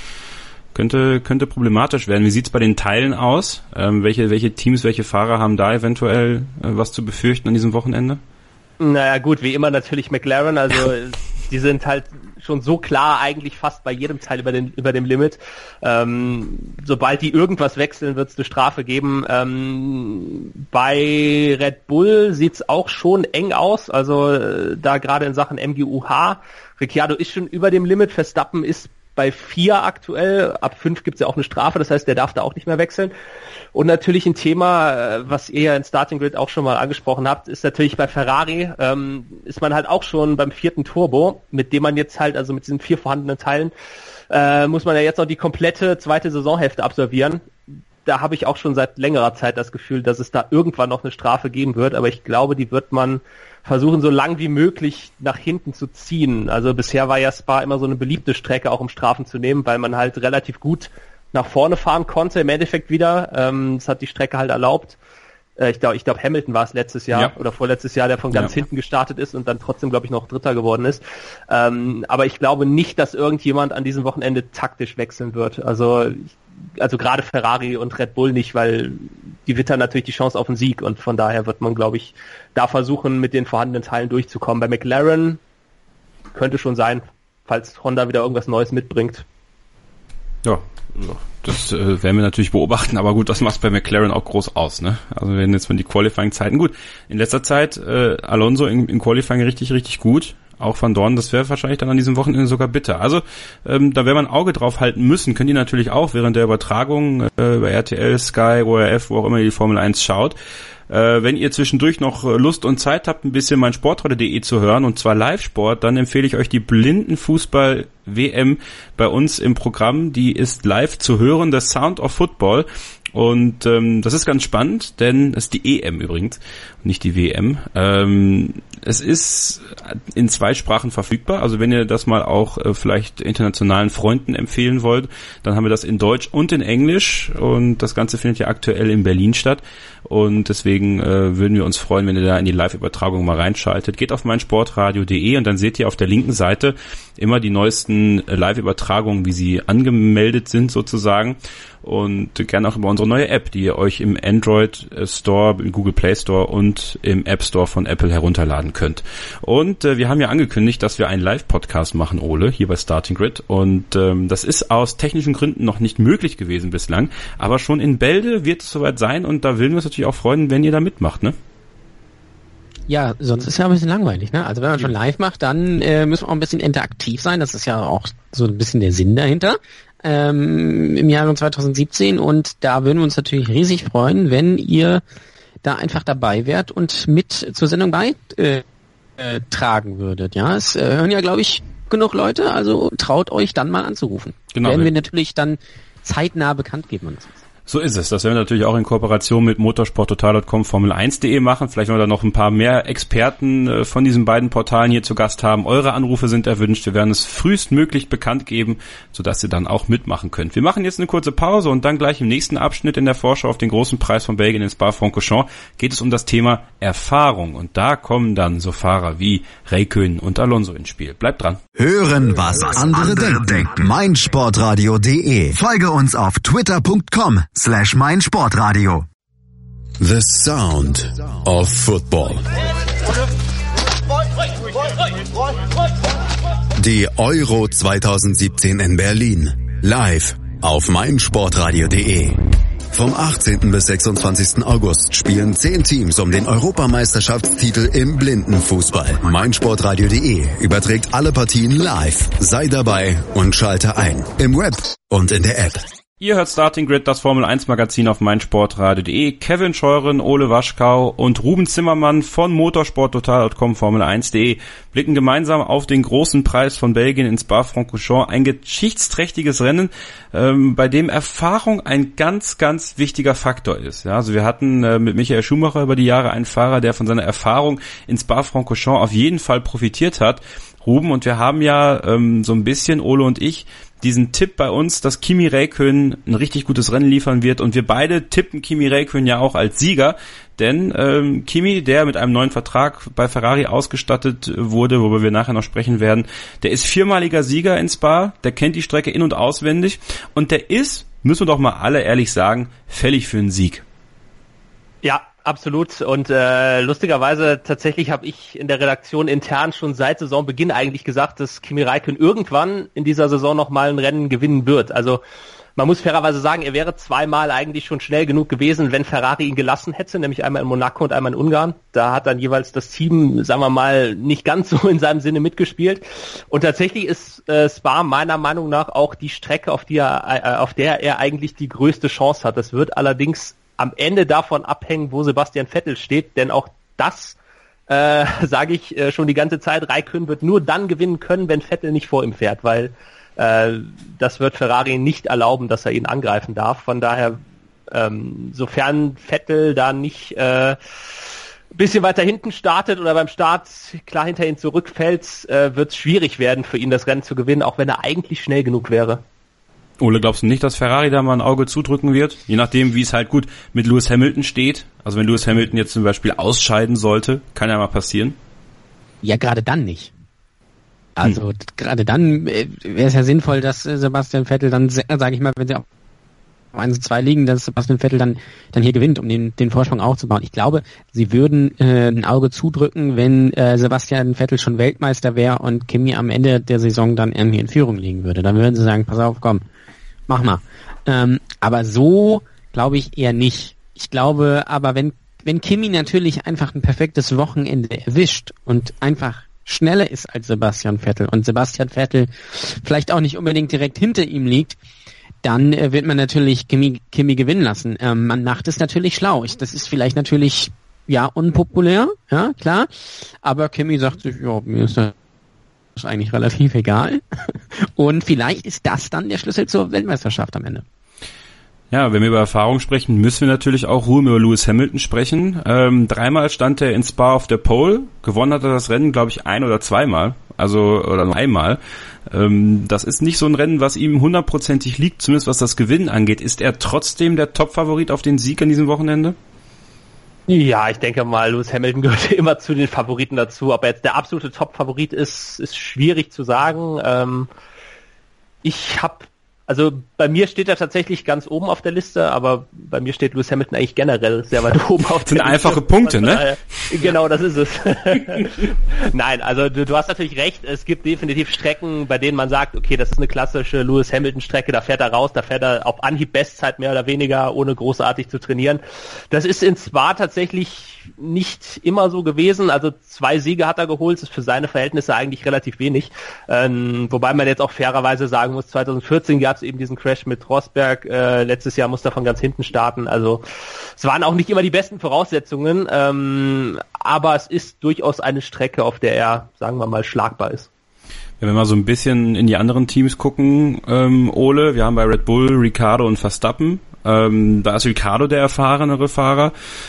Könnte könnte problematisch werden. Wie sieht's bei den Teilen aus? Ähm, welche welche Teams, welche Fahrer haben da eventuell äh, was zu befürchten an diesem Wochenende? Naja gut, wie immer natürlich McLaren. Also die sind halt schon so klar eigentlich fast bei jedem Teil über den über dem Limit. Ähm, sobald die irgendwas wechseln, wird es eine Strafe geben. Ähm, bei Red Bull sieht's auch schon eng aus. Also äh, da gerade in Sachen M G U H. Ricciardo ist schon über dem Limit. Verstappen ist bei vier aktuell, ab fünf gibt's ja auch eine Strafe, das heißt, der darf da auch nicht mehr wechseln. Und natürlich ein Thema, was ihr ja in Starting Grid auch schon mal angesprochen habt, ist natürlich bei Ferrari, ähm, ist man halt auch schon beim vierten Turbo, mit dem man jetzt halt, also mit diesen vier vorhandenen Teilen, äh, muss man ja jetzt noch die komplette zweite Saisonhälfte absolvieren. Da habe ich auch schon seit längerer Zeit das Gefühl, dass es da irgendwann noch eine Strafe geben wird, aber ich glaube, die wird man versuchen, so lang wie möglich nach hinten zu ziehen. Also bisher war ja Spa immer so eine beliebte Strecke, auch um Strafen zu nehmen, weil man halt relativ gut nach vorne fahren konnte, im Endeffekt wieder. Ähm, das hat die Strecke halt erlaubt. Äh, ich glaube, ich glaube Hamilton war es letztes Jahr ja. oder vorletztes Jahr, der von ganz ja. hinten gestartet ist und dann trotzdem, glaube ich, noch Dritter geworden ist. Ähm, aber ich glaube nicht, dass irgendjemand an diesem Wochenende taktisch wechseln wird. Also ich Also gerade Ferrari und Red Bull nicht, weil die wittern natürlich die Chance auf einen Sieg und von daher wird man, glaube ich, da versuchen, mit den vorhandenen Teilen durchzukommen. Bei McLaren könnte schon sein, falls Honda wieder irgendwas Neues mitbringt, Ja, das äh, werden wir natürlich beobachten, aber gut, das macht bei McLaren auch groß aus, ne? Also wenn jetzt von die Qualifying-Zeiten, gut, in letzter Zeit äh, Alonso im, im Qualifying richtig, richtig gut, auch Van Dorn, das wäre wahrscheinlich dann an diesem Wochenende sogar bitter. Also ähm, da werden wir ein Auge drauf halten müssen, könnt ihr natürlich auch während der Übertragung äh, bei R T L, Sky, O R F, wo auch immer ihr die Formel eins schaut. Äh, wenn ihr zwischendurch noch Lust und Zeit habt, ein bisschen mein Sportradio punkt de zu hören, und zwar Live-Sport, dann empfehle ich euch die Blindenfußball-W M bei uns im Programm. Die ist live zu hören, The Sound of Football. Und ähm, das ist ganz spannend, denn es ist die E M übrigens, nicht die W M. Ähm, es ist in zwei Sprachen verfügbar, also wenn ihr das mal auch äh, vielleicht internationalen Freunden empfehlen wollt, dann haben wir das in Deutsch und in Englisch, und das Ganze findet ja aktuell in Berlin statt, und deswegen äh, würden wir uns freuen, wenn ihr da in die Live-Übertragung mal reinschaltet. Geht auf meinsportradio punkt de und dann seht ihr auf der linken Seite immer die neuesten äh, Live-Übertragungen, wie sie angemeldet sind sozusagen. Und gerne auch über unsere neue App, die ihr euch im Android Store, im Google Play Store und im App Store von Apple herunterladen könnt. Und äh, wir haben ja angekündigt, dass wir einen Live-Podcast machen, Ole, hier bei Starting Grid. Und ähm, das ist aus technischen Gründen noch nicht möglich gewesen bislang. Aber schon in Bälde wird es soweit sein, und da würden wir uns natürlich auch freuen, wenn ihr da mitmacht, ne? Ja, sonst ist ja ein bisschen langweilig, ne? Also wenn man schon live macht, dann äh, müssen wir auch ein bisschen interaktiv sein. Das ist ja auch so ein bisschen der Sinn dahinter. Ähm, im Jahre zwanzig siebzehn, und da würden wir uns natürlich riesig freuen, wenn ihr da einfach dabei wärt und mit zur Sendung beitragen äh, äh, würdet. Ja, es äh, hören ja, glaube ich, genug Leute, also traut euch dann mal anzurufen. Genau. Werden wir natürlich dann zeitnah bekannt geben uns. So ist es. Das werden wir natürlich auch in Kooperation mit motorsporttotal punkt com, Formel eins punkt de machen. Vielleicht werden wir da noch ein paar mehr Experten äh, von diesen beiden Portalen hier zu Gast haben. Eure Anrufe sind erwünscht. Wir werden es frühestmöglich bekannt geben, sodass ihr dann auch mitmachen könnt. Wir machen jetzt eine kurze Pause, und dann gleich im nächsten Abschnitt in der Vorschau auf den großen Preis von Belgien in Spa-Francorchamps geht es um das Thema Erfahrung. Und da kommen dann so Fahrer wie Räikkönen und Alonso ins Spiel. Bleibt dran. Hören, was andere denken. meinsportradio punkt de. Folge uns auf twitter punkt com slash meinsportradio. The Sound of Football. Die Euro zwanzig siebzehn in Berlin. Live auf meinsportradio punkt de. Vom achtzehnten bis sechsundzwanzigsten August spielen zehn Teams um den Europameisterschaftstitel im Blindenfußball. meinsportradio punkt de überträgt alle Partien live. Sei dabei und schalte ein. Im Web und in der App. Ihr hört Starting Grid, das Formel eins Magazin auf meinsportradio punkt de. Kevin Scheuren, Ole Waschkau und Ruben Zimmermann von motorsporttotal punkt com, Formel eins punkt de blicken gemeinsam auf den großen Preis von Belgien in Spa-Francorchamps. Ein geschichtsträchtiges Rennen, ähm, bei dem Erfahrung ein ganz, ganz wichtiger Faktor ist. Ja, also wir hatten äh, mit Michael Schumacher über die Jahre einen Fahrer, der von seiner Erfahrung in Spa-Francorchamps auf jeden Fall profitiert hat. Ruben, und wir haben ja ähm, so ein bisschen, Ole und ich, diesen Tipp bei uns, dass Kimi Räikkönen ein richtig gutes Rennen liefern wird, und wir beide tippen Kimi Räikkönen ja auch als Sieger, denn ähm, Kimi, der mit einem neuen Vertrag bei Ferrari ausgestattet wurde, worüber wir nachher noch sprechen werden, der ist viermaliger Sieger in Spa, der kennt die Strecke in- und auswendig, und der ist, müssen wir doch mal alle ehrlich sagen, fällig für einen Sieg. Ja, absolut. Und äh, lustigerweise tatsächlich habe ich in der Redaktion intern schon seit Saisonbeginn eigentlich gesagt, dass Kimi Räikkönen irgendwann in dieser Saison nochmal ein Rennen gewinnen wird. Also man muss fairerweise sagen, er wäre zweimal eigentlich schon schnell genug gewesen, wenn Ferrari ihn gelassen hätte, nämlich einmal in Monaco und einmal in Ungarn. Da hat dann jeweils das Team, sagen wir mal, nicht ganz so in seinem Sinne mitgespielt. Und tatsächlich ist äh, Spa meiner Meinung nach auch die Strecke, auf, die er, äh, auf der er eigentlich die größte Chance hat. Das wird allerdings am Ende davon abhängen, wo Sebastian Vettel steht, denn auch das äh, sage ich äh, schon die ganze Zeit, Räikkönen wird nur dann gewinnen können, wenn Vettel nicht vor ihm fährt, weil äh, das wird Ferrari nicht erlauben, dass er ihn angreifen darf. Von daher, ähm, sofern Vettel da nicht äh, ein bisschen weiter hinten startet oder beim Start klar hinter ihn zurückfällt, äh, wird es schwierig werden für ihn, das Rennen zu gewinnen, auch wenn er eigentlich schnell genug wäre. Ole, glaubst du nicht, dass Ferrari da mal ein Auge zudrücken wird? Je nachdem, wie es halt gut mit Lewis Hamilton steht. Also wenn Lewis Hamilton jetzt zum Beispiel ausscheiden sollte, kann ja mal passieren. Ja, gerade dann nicht. Also hm. gerade dann äh, wäre es ja sinnvoll, dass äh, Sebastian Vettel dann, sage ich mal, wenn sie auf eins und zwei liegen, dass Sebastian Vettel dann dann hier gewinnt, um den den Vorsprung aufzubauen. Ich glaube, sie würden äh, ein Auge zudrücken, wenn äh, Sebastian Vettel schon Weltmeister wäre und Kimi am Ende der Saison dann irgendwie in Führung liegen würde. Dann würden sie sagen, pass auf, komm, mach mal. Ähm, aber so glaube ich eher nicht. Ich glaube aber, wenn wenn Kimi natürlich einfach ein perfektes Wochenende erwischt und einfach schneller ist als Sebastian Vettel und Sebastian Vettel vielleicht auch nicht unbedingt direkt hinter ihm liegt, dann äh, wird man natürlich Kimi, Kimi gewinnen lassen. Ähm, man macht es natürlich schlau. Ich, das ist vielleicht natürlich, ja, unpopulär, ja, klar, aber Kimi sagt sich, ja, mir ist das eigentlich relativ egal. Und vielleicht ist das dann der Schlüssel zur Weltmeisterschaft am Ende. Ja, wenn wir über Erfahrung sprechen, müssen wir natürlich auch Ruhm über Lewis Hamilton sprechen. Ähm, dreimal stand er in Spa auf der Pole, gewonnen hat er das Rennen, glaube ich, ein oder zweimal, also oder nur einmal. Ähm, das ist nicht so ein Rennen, was ihm hundertprozentig liegt, zumindest was das Gewinnen angeht. Ist er trotzdem der Top-Favorit auf den Sieg an diesem Wochenende? Ja, ich denke mal, Lewis Hamilton gehört immer zu den Favoriten dazu. Ob er jetzt der absolute Top-Favorit ist, ist schwierig zu sagen. Ähm, ich habe Also bei mir steht er tatsächlich ganz oben auf der Liste, aber bei mir steht Lewis Hamilton eigentlich generell sehr weit oben auf der Liste. Das sind einfache Punkte, ne? Genau, das ist es. Nein, also du, du hast natürlich recht, es gibt definitiv Strecken, bei denen man sagt, okay, das ist eine klassische Lewis Hamilton-Strecke, da fährt er raus, da fährt er auf Anhieb Bestzeit mehr oder weniger, ohne großartig zu trainieren. Das ist in Spa tatsächlich nicht immer so gewesen, also zwei Siege hat er geholt, das ist für seine Verhältnisse eigentlich relativ wenig, ähm, wobei man jetzt auch fairerweise sagen muss, zwanzig vierzehn gab es eben diesen Crash mit Rosberg, äh, letztes Jahr musste er von ganz hinten starten, also es waren auch nicht immer die besten Voraussetzungen, ähm, aber es ist durchaus eine Strecke, auf der er, sagen wir mal, schlagbar ist. Wenn wir mal so ein bisschen in die anderen Teams gucken, ähm, Ole, wir haben bei Red Bull Ricciardo und Verstappen, ähm, da ist Ricciardo der erfahrenere Fahrer,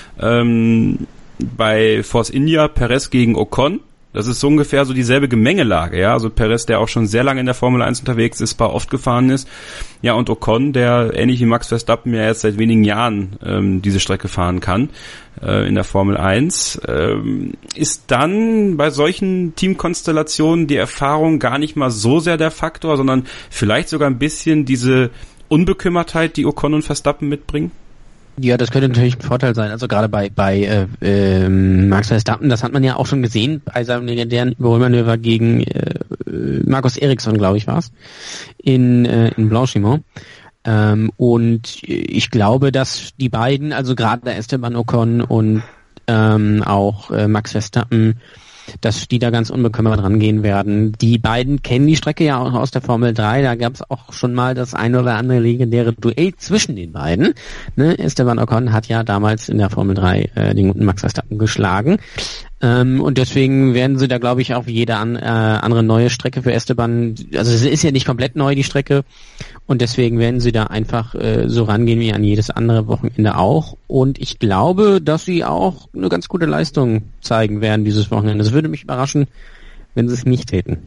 ähm, bei Force India Perez gegen Ocon. Das ist so ungefähr so dieselbe Gemengelage, ja. Also Perez, der auch schon sehr lange in der Formel eins unterwegs ist, Spa oft gefahren ist. Ja, und Ocon, der ähnlich wie Max Verstappen ja jetzt seit wenigen Jahren ähm, diese Strecke fahren kann äh, in der Formel eins. Ähm, ist dann bei solchen Teamkonstellationen die Erfahrung gar nicht mal so sehr der Faktor, sondern vielleicht sogar ein bisschen diese Unbekümmertheit, die Ocon und Verstappen mitbringen? Ja, das könnte natürlich ein Vorteil sein. Also gerade bei bei äh, äh, Max Verstappen, das hat man ja auch schon gesehen bei seinem legendären Überholmanöver gegen äh, Markus Ericsson, glaube ich, war es, in äh, in Blanchimont. Ähm, und ich glaube, dass die beiden, also gerade Esteban Ocon und ähm, auch äh, Max Verstappen, dass die da ganz unbekümmert rangehen werden. Die beiden kennen die Strecke ja auch aus der Formel drei, da gab es auch schon mal das ein oder andere legendäre Duell zwischen den beiden. Ne? Esteban Ocon hat ja damals in der Formel drei äh, den guten Max Verstappen geschlagen. Ähm, und deswegen werden sie da, glaube ich, auch jede an, äh, andere neue Strecke für Esteban, also es ist ja nicht komplett neu, die Strecke, und deswegen werden sie da einfach äh, so rangehen wie an jedes andere Wochenende auch. Und ich glaube, dass sie auch eine ganz gute Leistung zeigen werden dieses Wochenende. Es würde mich überraschen, wenn sie es nicht täten.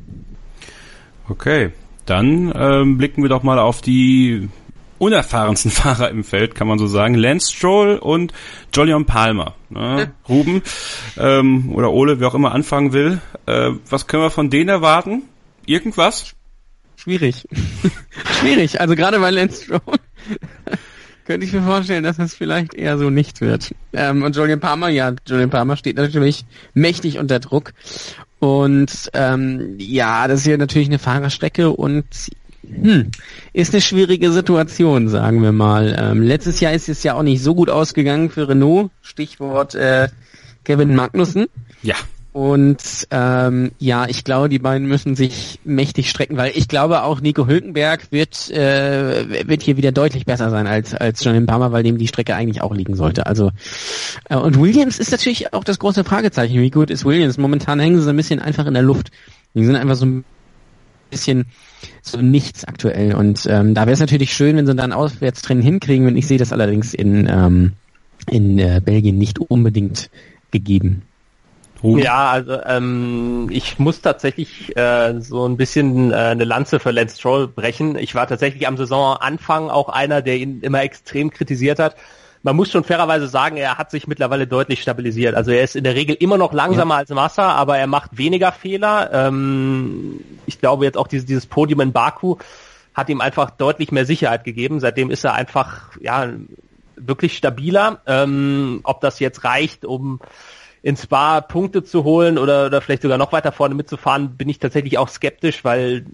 Okay, dann ähm, blicken wir doch mal auf die unerfahrensten Fahrer im Feld, kann man so sagen. Lance Stroll und Jolyon Palmer. Ne? Ruben ähm, oder Ole, wer auch immer anfangen will. Äh, was können wir von denen erwarten? Irgendwas? Schwierig. Schwierig. Also gerade bei Lance Stroll könnte ich mir vorstellen, dass es vielleicht eher so nicht wird. Ähm, und Jolyon Palmer, ja, Jolyon Palmer steht natürlich mächtig unter Druck. Und ähm, ja, das ist hier natürlich eine Fahrerstrecke und Hm, ist eine schwierige Situation, sagen wir mal. Ähm, letztes Jahr ist es ja auch nicht so gut ausgegangen für Renault. Stichwort äh, Kevin Magnussen. Ja. Und ähm, ja, ich glaube, die beiden müssen sich mächtig strecken, weil ich glaube auch Nico Hülkenberg wird äh, wird hier wieder deutlich besser sein als als Jolyon Palmer, weil dem die Strecke eigentlich auch liegen sollte. Also äh, und Williams ist natürlich auch das große Fragezeichen. Wie gut ist Williams? Momentan hängen sie so ein bisschen einfach in der Luft. Die sind einfach so ein bisschen so nichts aktuell, und ähm, da wäre es natürlich schön, wenn sie dann Auswärtstrennen hinkriegen, und ich sehe das allerdings in ähm, in äh, Belgien nicht unbedingt gegeben. Ruben? Ja, also ähm, ich muss tatsächlich äh, so ein bisschen äh, eine Lanze für Lance Stroll brechen. Ich war tatsächlich am Saisonanfang auch einer, der ihn immer extrem kritisiert hat. Man muss schon fairerweise sagen, er hat sich mittlerweile deutlich stabilisiert. Also er ist in der Regel immer noch langsamer ja. als Massa, aber er macht weniger Fehler. Ähm, ich glaube jetzt auch dieses, dieses Podium in Baku hat ihm einfach deutlich mehr Sicherheit gegeben. Seitdem ist er einfach ja wirklich stabiler. Ähm, ob das jetzt reicht, um in Spa Punkte zu holen oder, oder vielleicht sogar noch weiter vorne mitzufahren, bin ich tatsächlich auch skeptisch, weil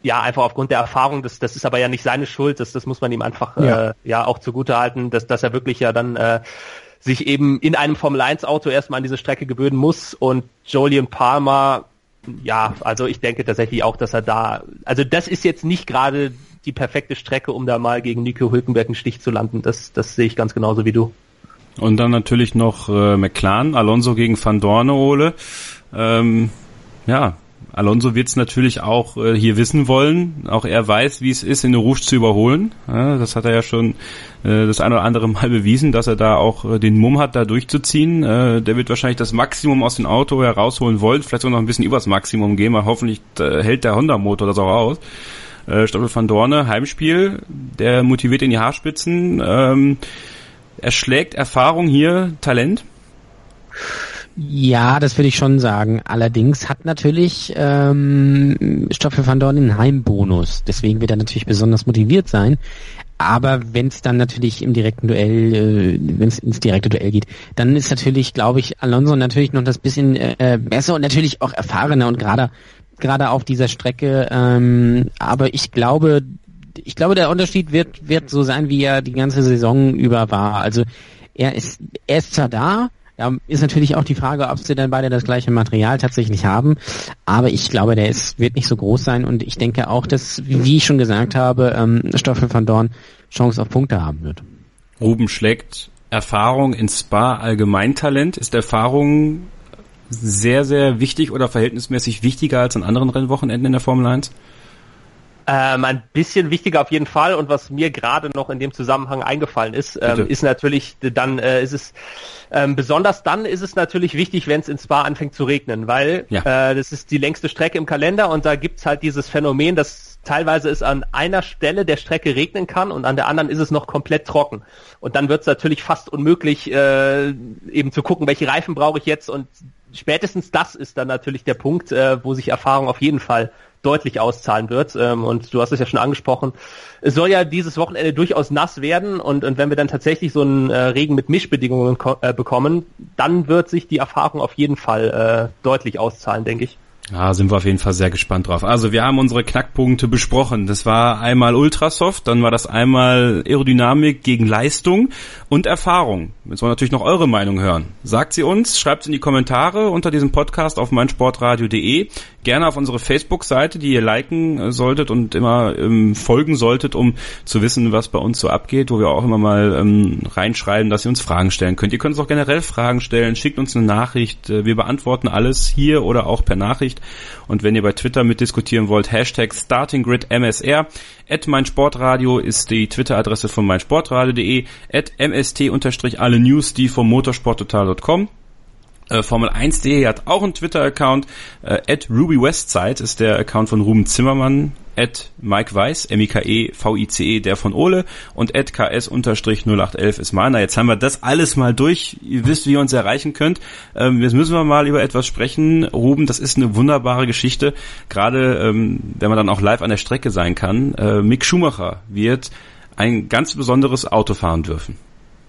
ja, einfach aufgrund der Erfahrung, das, das ist aber ja nicht seine Schuld, das, das muss man ihm einfach ja, äh, ja auch zugutehalten, dass, dass er wirklich ja dann äh, sich eben in einem Formel eins Auto erstmal an diese Strecke gewöhnen muss und Jolyon Palmer, ja, also ich denke tatsächlich auch, dass er da, also das ist jetzt nicht gerade die perfekte Strecke, um da mal gegen Nico Hülkenberg einen Stich zu landen, das, das sehe ich ganz genauso wie du. Und dann natürlich noch äh, McLaren, Alonso gegen Van Dorn, Ole. Ähm, ja, Alonso wird es natürlich auch äh, hier wissen wollen. Auch er weiß, wie es ist, in der Rouge zu überholen. Ja, das hat er ja schon äh, das ein oder andere Mal bewiesen, dass er da auch äh, den Mumm hat, da durchzuziehen. Äh, der wird wahrscheinlich das Maximum aus dem Auto herausholen wollen, vielleicht sogar noch ein bisschen übers Maximum gehen, weil hoffentlich äh, hält der Honda-Motor das auch aus. Äh, Stoffel van Dorn, Heimspiel, der motiviert in die Haarspitzen. Ähm, er schlägt Erfahrung hier, Talent. Ja, das würde ich schon sagen. Allerdings hat natürlich ähm, Stoffel van Dorn einen Heimbonus. Deswegen wird er natürlich besonders motiviert sein. Aber wenn es dann natürlich im direkten Duell, äh, wenn es ins direkte Duell geht, dann ist natürlich, glaube ich, Alonso natürlich noch das bisschen äh, besser und natürlich auch erfahrener und gerade gerade auf dieser Strecke. Ähm, aber ich glaube, ich glaube, der Unterschied wird wird so sein, wie er die ganze Saison über war. Also er ist er ist zwar da. Ja, ist natürlich auch die Frage, ob sie dann beide das gleiche Material tatsächlich haben. Aber ich glaube, der ist, wird nicht so groß sein. Und ich denke auch, dass, wie ich schon gesagt habe, ähm, Stoffel van Dorn Chance auf Punkte haben wird. Ruben schlägt Erfahrung in Spa, Allgemeintalent. Ist Erfahrung sehr, sehr wichtig oder verhältnismäßig wichtiger als an anderen Rennwochenenden in der Formel eins? Ähm, ein bisschen wichtiger auf jeden Fall, und was mir gerade noch in dem Zusammenhang eingefallen ist, ähm, ist natürlich, dann äh, ist es, ähm, besonders dann ist es natürlich wichtig, wenn es in Spa anfängt zu regnen, weil ja. äh, das ist die längste Strecke im Kalender und da gibt's halt dieses Phänomen, dass teilweise es an einer Stelle der Strecke regnen kann und an der anderen ist es noch komplett trocken. Und dann wird's natürlich fast unmöglich, äh, eben zu gucken, welche Reifen brauche ich jetzt, und spätestens das ist dann natürlich der Punkt, äh, wo sich Erfahrung auf jeden Fall deutlich auszahlen wird. Und du hast es ja schon angesprochen, es soll ja dieses Wochenende durchaus nass werden, und, und wenn wir dann tatsächlich so einen äh, Regen mit Mischbedingungen ko- äh, bekommen, dann wird sich die Erfahrung auf jeden Fall äh, deutlich auszahlen, denke ich. Ja, sind wir auf jeden Fall sehr gespannt drauf. Also wir haben unsere Knackpunkte besprochen. Das war einmal Ultrasoft, dann war das einmal Aerodynamik gegen Leistung und Erfahrung. Jetzt wollen wir natürlich noch eure Meinung hören. Sagt sie uns, schreibt sie in die Kommentare unter diesem Podcast auf meinsportradio punkt de. Gerne auf unsere Facebook-Seite, die ihr liken solltet und immer ähm, folgen solltet, um zu wissen, was bei uns so abgeht, wo wir auch immer mal ähm, reinschreiben, dass ihr uns Fragen stellen könnt. Ihr könnt uns auch generell Fragen stellen, schickt uns eine Nachricht. Wir beantworten alles hier oder auch per Nachricht. Und wenn ihr bei Twitter mitdiskutieren wollt, Hashtag StartingGridMSR, at meinsportradio ist die Twitter-Adresse von meinsportradio punkt de, at mst-alle News, die vom motorsporttotal punkt com. Äh, Formel eins punkt de hat auch einen Twitter-Account, äh, at RubyWestside ist der Account von Ruben Zimmermann, at Mike Weiss, M I K E V I C E, der von Ole, und at K S null acht elf ist meiner. Jetzt haben wir das alles mal durch. Ihr wisst, wie ihr uns erreichen könnt. Ähm, jetzt müssen wir mal über etwas sprechen. Ruben, das ist eine wunderbare Geschichte, gerade ähm, wenn man dann auch live an der Strecke sein kann. Äh, Mick Schumacher wird ein ganz besonderes Auto fahren dürfen.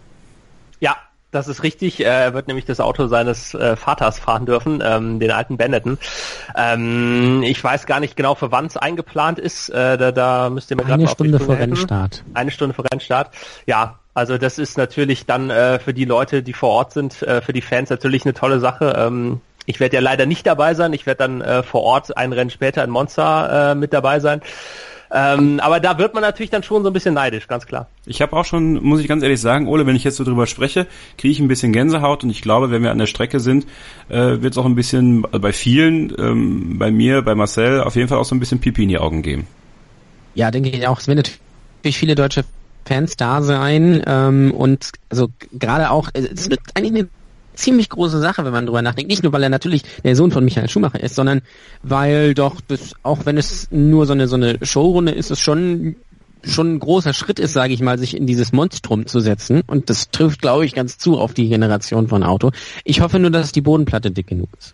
Ja, das ist richtig. Er wird nämlich das Auto seines äh, Vaters fahren dürfen, ähm, den alten Benetton. Ähm, ich weiß gar nicht genau, für wann es eingeplant ist. Äh, da, da müsst ihr mir gerade mal auf die Sprünge helfen. Eine Stunde vor Rennstart. Eine Stunde vor Rennstart. Ja, also das ist natürlich dann äh, für die Leute, die vor Ort sind, äh, für die Fans natürlich eine tolle Sache. Ähm, ich werde ja leider nicht dabei sein. Ich werde dann äh, vor Ort ein Rennen später in Monza äh, mit dabei sein. Ähm, aber da wird man natürlich dann schon so ein bisschen neidisch, ganz klar. Ich habe auch schon, muss ich ganz ehrlich sagen, Ole, wenn ich jetzt so drüber spreche, kriege ich ein bisschen Gänsehaut, und ich glaube, wenn wir an der Strecke sind, äh, wird es auch ein bisschen, also bei vielen, ähm, bei mir, bei Marcel, auf jeden Fall auch so ein bisschen Pipi in die Augen geben. Ja, denke ich auch. Es werden natürlich viele deutsche Fans da sein, ähm, und also gerade auch, es wird eigentlich eine ziemlich große Sache, wenn man drüber nachdenkt. Nicht nur, weil er natürlich der Sohn von Michael Schumacher ist, sondern weil doch das, auch wenn es nur so eine so eine Showrunde ist, es schon schon ein großer Schritt ist, sage ich mal, sich in dieses Monstrum zu setzen. Und das trifft, glaube ich, ganz zu auf die Generation von Auto. Ich hoffe nur, dass die Bodenplatte dick genug ist.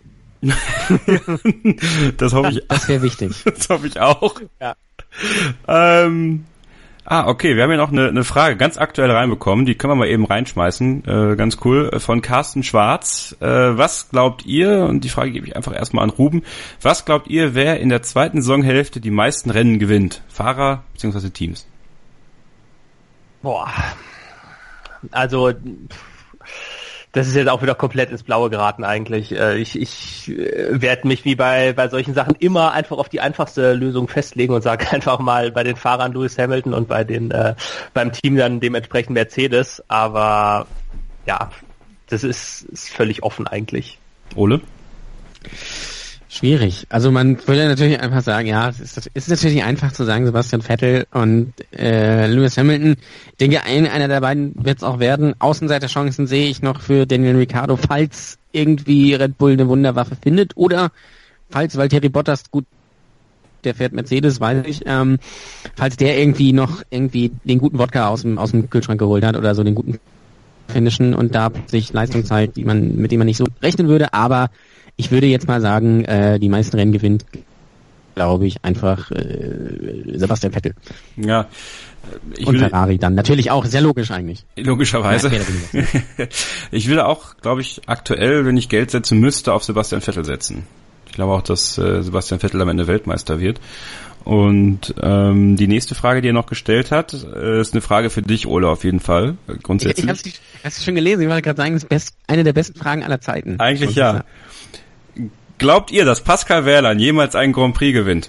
Das hoffe ich. Das wäre wichtig. Das hoffe ich auch. Ja. Ähm, Ah, okay, wir haben ja noch eine, eine Frage ganz aktuell reinbekommen, die können wir mal eben reinschmeißen, äh, ganz cool, von Carsten Schwarz. Äh, was glaubt ihr, und die Frage gebe ich einfach erstmal an Ruben, was glaubt ihr, wer in der zweiten Saisonhälfte die meisten Rennen gewinnt? Fahrer bzw. Teams? Boah, also das ist jetzt auch wieder komplett ins Blaue geraten eigentlich. Ich, ich werde mich wie bei, bei solchen Sachen immer einfach auf die einfachste Lösung festlegen und sage einfach mal bei den Fahrern Lewis Hamilton und bei den äh, beim Team dann dementsprechend Mercedes. Aber ja, das ist, ist völlig offen eigentlich. Ole? Schwierig. Also man würde natürlich einfach sagen, ja, es ist, es ist natürlich einfach zu sagen, Sebastian Vettel und äh, Lewis Hamilton. Ich denke, ein, einer der beiden wird es auch werden. Außenseiterchancen sehe ich noch für Daniel Ricciardo, falls irgendwie Red Bull eine Wunderwaffe findet oder falls Valtteri Bottas, gut, der fährt Mercedes, weiß ich, ähm, falls der irgendwie noch irgendwie den guten Wodka aus dem aus dem Kühlschrank geholt hat oder so den guten Finishen und da sich Leistung zeigt, die man mit dem man nicht so rechnen würde, aber ich würde jetzt mal sagen, äh, die meisten Rennen gewinnt, glaube ich, einfach äh, Sebastian Vettel. Ja. Ich und will, Ferrari dann. Natürlich auch, sehr logisch eigentlich. Logischerweise. Ja, ich würde auch, glaube ich, aktuell, wenn ich Geld setzen müsste, auf Sebastian Vettel setzen. Ich glaube auch, dass äh, Sebastian Vettel am Ende Weltmeister wird. Und ähm, die nächste Frage, die er noch gestellt hat, äh, ist eine Frage für dich, Ole, auf jeden Fall, grundsätzlich. Ich, ich habe es schon gelesen, ich wollte gerade sagen, das ist best, eine der besten Fragen aller Zeiten. Eigentlich ja. Glaubt ihr, dass Pascal Wehrlein jemals einen Grand Prix gewinnt?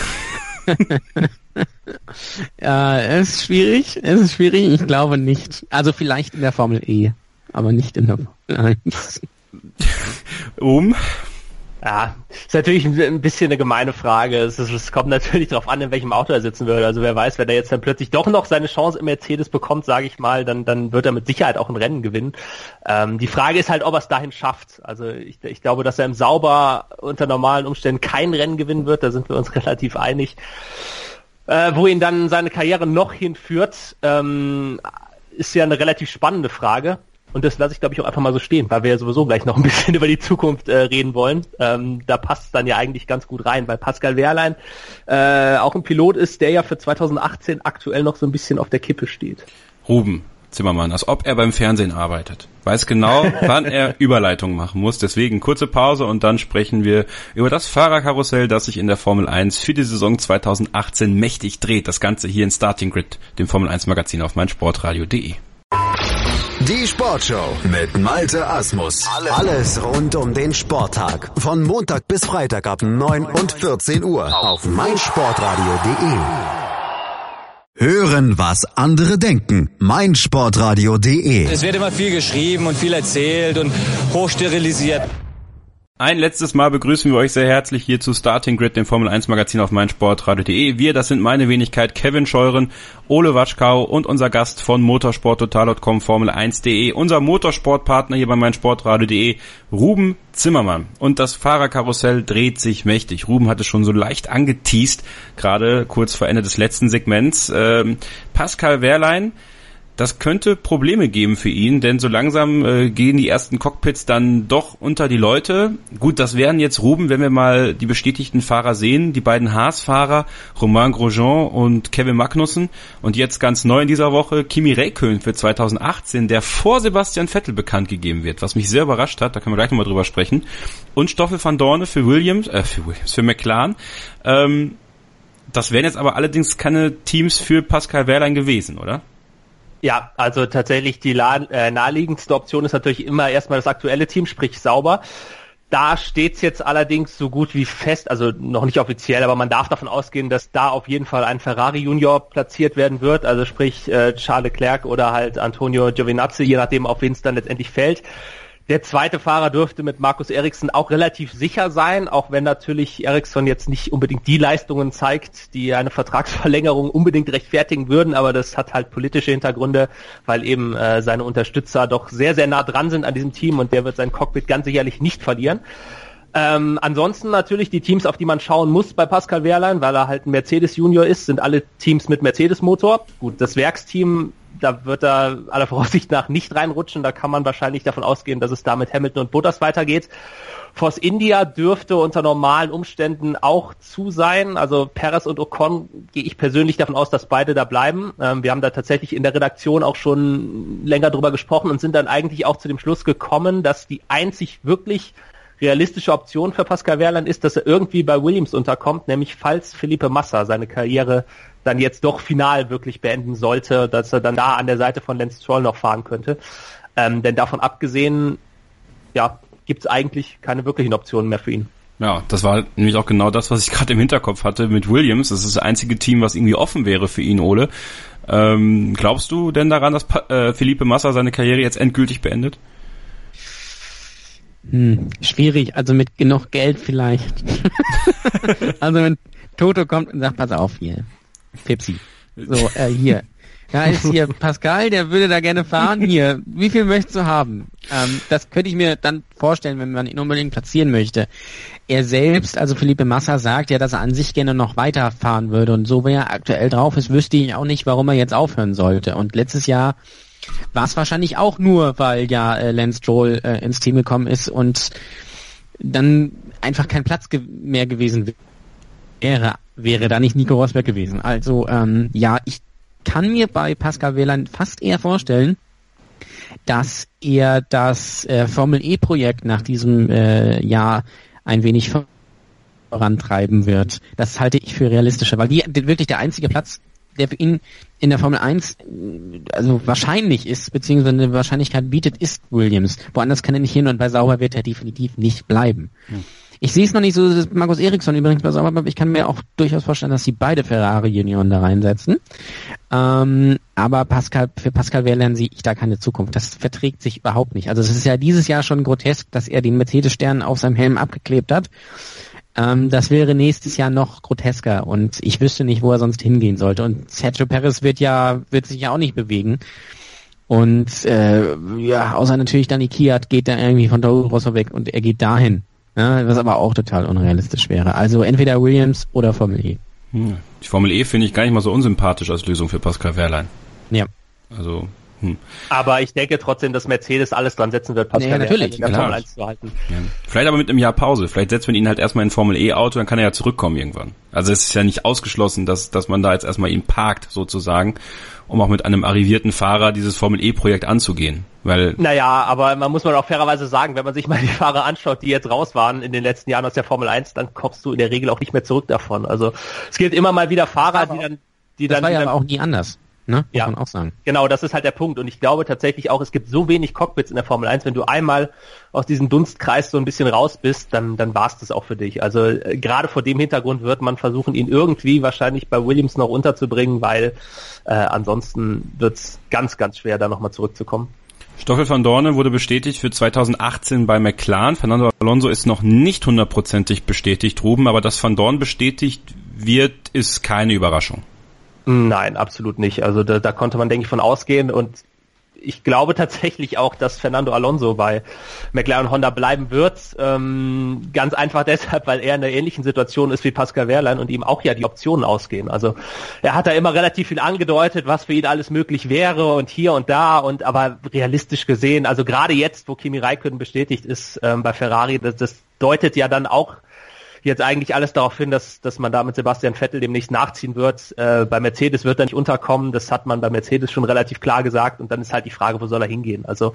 Ja, es ist schwierig, es ist schwierig, ich glaube nicht. Also vielleicht in der Formel E, aber nicht in der Formel eins. Um? Ja, ist natürlich ein bisschen eine gemeine Frage. Es, ist, es kommt natürlich darauf an, in welchem Auto er sitzen würde. Also wer weiß, wenn er jetzt dann plötzlich doch noch seine Chance im Mercedes bekommt, sage ich mal, dann dann wird er mit Sicherheit auch ein Rennen gewinnen. Ähm, die Frage ist halt, ob er es dahin schafft. Also ich, ich glaube, dass er im Sauber unter normalen Umständen kein Rennen gewinnen wird. Da sind wir uns relativ einig. Äh, wo ihn dann seine Karriere noch hinführt, ähm, ist ja eine relativ spannende Frage. Und das lasse ich, glaube ich, auch einfach mal so stehen, weil wir ja sowieso gleich noch ein bisschen über die Zukunft äh, reden wollen. Ähm, da passt es dann ja eigentlich ganz gut rein, weil Pascal Wehrlein äh, auch ein Pilot ist, der ja für zweitausendachtzehn aktuell noch so ein bisschen auf der Kippe steht. Ruben Zimmermann, als ob er beim Fernsehen arbeitet. Weiß genau, wann er Überleitungen machen muss. Deswegen kurze Pause und dann sprechen wir über das Fahrerkarussell, das sich in der Formel eins für die Saison zweitausendachtzehn mächtig dreht. Das Ganze hier in Starting Grid, dem Formel eins Magazin auf meinsportradio punkt de. Die Sportshow mit Malte Asmus. Alles rund um den Sporttag. Von Montag bis Freitag ab neun und vierzehn Uhr auf meinsportradio punkt de. Hören, was andere denken. meinsportradio punkt de. Es wird immer viel geschrieben und viel erzählt und hochsterilisiert. Ein letztes Mal begrüßen wir euch sehr herzlich hier zu Starting Grid, dem Formel eins Magazin auf meinsportradio punkt de. Wir, das sind meine Wenigkeit, Kevin Scheuren, Ole Watschkau und unser Gast von motorsporttotal punkt com, Formel eins punkt de, unser Motorsportpartner hier bei meinsportradio punkt de, Ruben Zimmermann. Und das Fahrerkarussell dreht sich mächtig. Ruben hat es schon so leicht angeteast, gerade kurz vor Ende des letzten Segments. Ähm, Pascal Wehrlein, das könnte Probleme geben für ihn, denn so langsam äh, gehen die ersten Cockpits dann doch unter die Leute. Gut, das wären jetzt, Ruben, wenn wir mal die bestätigten Fahrer sehen, die beiden Haas-Fahrer, Romain Grosjean und Kevin Magnussen. Und jetzt ganz neu in dieser Woche Kimi Räikkönen für zweitausendachtzehn, der vor Sebastian Vettel bekannt gegeben wird, was mich sehr überrascht hat, da können wir gleich nochmal drüber sprechen. Und Stoffel van Dorne für Williams, äh, für Williams, für McLaren. Ähm, das wären jetzt aber allerdings keine Teams für Pascal Wehrlein gewesen, oder? Ja, also tatsächlich die äh, naheliegendste Option ist natürlich immer erstmal das aktuelle Team, sprich Sauber. Da steht's jetzt allerdings so gut wie fest, also noch nicht offiziell, aber man darf davon ausgehen, dass da auf jeden Fall ein Ferrari Junior platziert werden wird, also sprich äh, Charles Leclerc oder halt Antonio Giovinazzi, je nachdem, auf wen es dann letztendlich fällt. Der zweite Fahrer dürfte mit Markus Ericsson auch relativ sicher sein, auch wenn natürlich Ericsson jetzt nicht unbedingt die Leistungen zeigt, die eine Vertragsverlängerung unbedingt rechtfertigen würden, aber das hat halt politische Hintergründe, weil eben äh, seine Unterstützer doch sehr, sehr nah dran sind an diesem Team und der wird sein Cockpit ganz sicherlich nicht verlieren. Ähm, ansonsten natürlich die Teams, auf die man schauen muss bei Pascal Wehrlein, weil er halt ein Mercedes Junior ist, sind alle Teams mit Mercedes-Motor. Gut, das Werksteam, da wird er aller Voraussicht nach nicht reinrutschen, da kann man wahrscheinlich davon ausgehen, dass es da mit Hamilton und Bottas weitergeht. Force India dürfte unter normalen Umständen auch zu sein. Also Perez und Ocon gehe ich persönlich davon aus, dass beide da bleiben. Ähm, wir haben da tatsächlich in der Redaktion auch schon länger drüber gesprochen und sind dann eigentlich auch zu dem Schluss gekommen, dass die einzig wirklich realistische Option für Pascal Wehrlein ist, dass er irgendwie bei Williams unterkommt, nämlich falls Felipe Massa seine Karriere dann jetzt doch final wirklich beenden sollte, dass er dann da an der Seite von Lance Stroll noch fahren könnte. Ähm, denn davon abgesehen, ja, gibt es eigentlich keine wirklichen Optionen mehr für ihn. Ja, das war nämlich auch genau das, was ich gerade im Hinterkopf hatte mit Williams. Das ist das einzige Team, was irgendwie offen wäre für ihn, Ole. Ähm, glaubst du denn daran, dass pa- äh, Felipe Massa seine Karriere jetzt endgültig beendet? Hm, schwierig, also mit genug Geld vielleicht. Also wenn Toto kommt und sagt, pass auf hier, Pepsi. So, äh, hier. Da ist hier Pascal, der würde da gerne fahren. Hier, wie viel möchtest du haben? Ähm, das könnte ich mir dann vorstellen, wenn man ihn unbedingt platzieren möchte. Er selbst, also Felipe Massa, sagt ja, dass er an sich gerne noch weiterfahren würde. Und so wie er aktuell drauf ist, wüsste ich auch nicht, warum er jetzt aufhören sollte. Und letztes Jahr war es wahrscheinlich auch nur, weil ja äh, Lance Stroll äh, ins Team gekommen ist und dann einfach kein Platz ge- mehr gewesen wäre, wäre da nicht Nico Rosberg gewesen. Also ähm, ja, ich kann mir bei Pascal Wehrlein fast eher vorstellen, dass er das äh, Formel-E-Projekt nach diesem äh, Jahr ein wenig vorantreiben wird. Das halte ich für realistischer, weil die, die wirklich der einzige Platz, der für ihn in der Formel eins also wahrscheinlich ist, beziehungsweise eine Wahrscheinlichkeit bietet, ist Williams. Woanders kann er nicht hin und bei Sauber wird er definitiv nicht bleiben. Hm. Ich sehe es noch nicht so, dass Markus Eriksson übrigens bei Sauber bleibt. Ich kann mir auch durchaus vorstellen, dass sie beide Ferrari-Junioren da reinsetzen. Ähm, aber Pascal, für Pascal Wehrlein sehe ich da keine Zukunft. Das verträgt sich überhaupt nicht. Also es ist ja dieses Jahr schon grotesk, dass er den Mercedes-Stern auf seinem Helm abgeklebt hat. Ähm, das wäre nächstes Jahr noch grotesker und ich wüsste nicht, wo er sonst hingehen sollte. Und Sergio Perez wird ja, wird sich ja auch nicht bewegen. Und äh, ja, außer natürlich dann Ikiat geht da irgendwie von Toro Rosso weg und er geht dahin. Ja, was aber auch total unrealistisch wäre. Also entweder Williams oder Formel E. Hm. Die Formel E finde ich gar nicht mal so unsympathisch als Lösung für Pascal Wehrlein. Ja. Also, hm. Aber ich denke trotzdem, dass Mercedes alles dran setzen wird, Pascal nee, natürlich, in der klar. Formel eins zu halten. Ja. Vielleicht aber mit einem Jahr Pause. Vielleicht setzt man ihn halt erstmal in Formel E-Auto, dann kann er ja zurückkommen irgendwann. Also es ist ja nicht ausgeschlossen, dass dass man da jetzt erstmal ihn parkt, sozusagen, um auch mit einem arrivierten Fahrer dieses Formel E-Projekt anzugehen. Weil Naja, aber man muss man auch fairerweise sagen, wenn man sich mal die Fahrer anschaut, die jetzt raus waren in den letzten Jahren aus der Formel eins, dann kommst du in der Regel auch nicht mehr zurück davon. Also es gibt immer mal wieder Fahrer, die dann... die Das dann, war ja die dann, aber auch nie anders. Ne? Muss ja, man auch sagen. Genau, das ist halt der Punkt. Und ich glaube tatsächlich auch, es gibt so wenig Cockpits in der Formel eins, wenn du einmal aus diesem Dunstkreis so ein bisschen raus bist, dann dann war's das auch für dich. Also äh, gerade vor dem Hintergrund wird man versuchen, ihn irgendwie wahrscheinlich bei Williams noch unterzubringen, weil äh, ansonsten wird's ganz, ganz schwer, da nochmal zurückzukommen. Stoffel van Dorne wurde bestätigt für zweitausendachtzehn bei McLaren. Fernando Alonso ist noch nicht hundertprozentig bestätigt, Ruben, aber dass Van Dorn bestätigt wird, ist keine Überraschung. Nein, absolut nicht. Also da, da konnte man, denke ich, von ausgehen und ich glaube tatsächlich auch, dass Fernando Alonso bei McLaren Honda bleiben wird. Ähm, ganz einfach deshalb, weil er in einer ähnlichen Situation ist wie Pascal Wehrlein und ihm auch ja die Optionen ausgehen. Also er hat da immer relativ viel angedeutet, was für ihn alles möglich wäre und hier und da und aber realistisch gesehen, also gerade jetzt, wo Kimi Räikkönen bestätigt ist ähm, bei Ferrari, das, das deutet ja dann auch jetzt eigentlich alles darauf hin, dass dass man da mit Sebastian Vettel demnächst nachziehen wird. Äh, bei Mercedes wird er nicht unterkommen, das hat man bei Mercedes schon relativ klar gesagt und dann ist halt die Frage, wo soll er hingehen? Also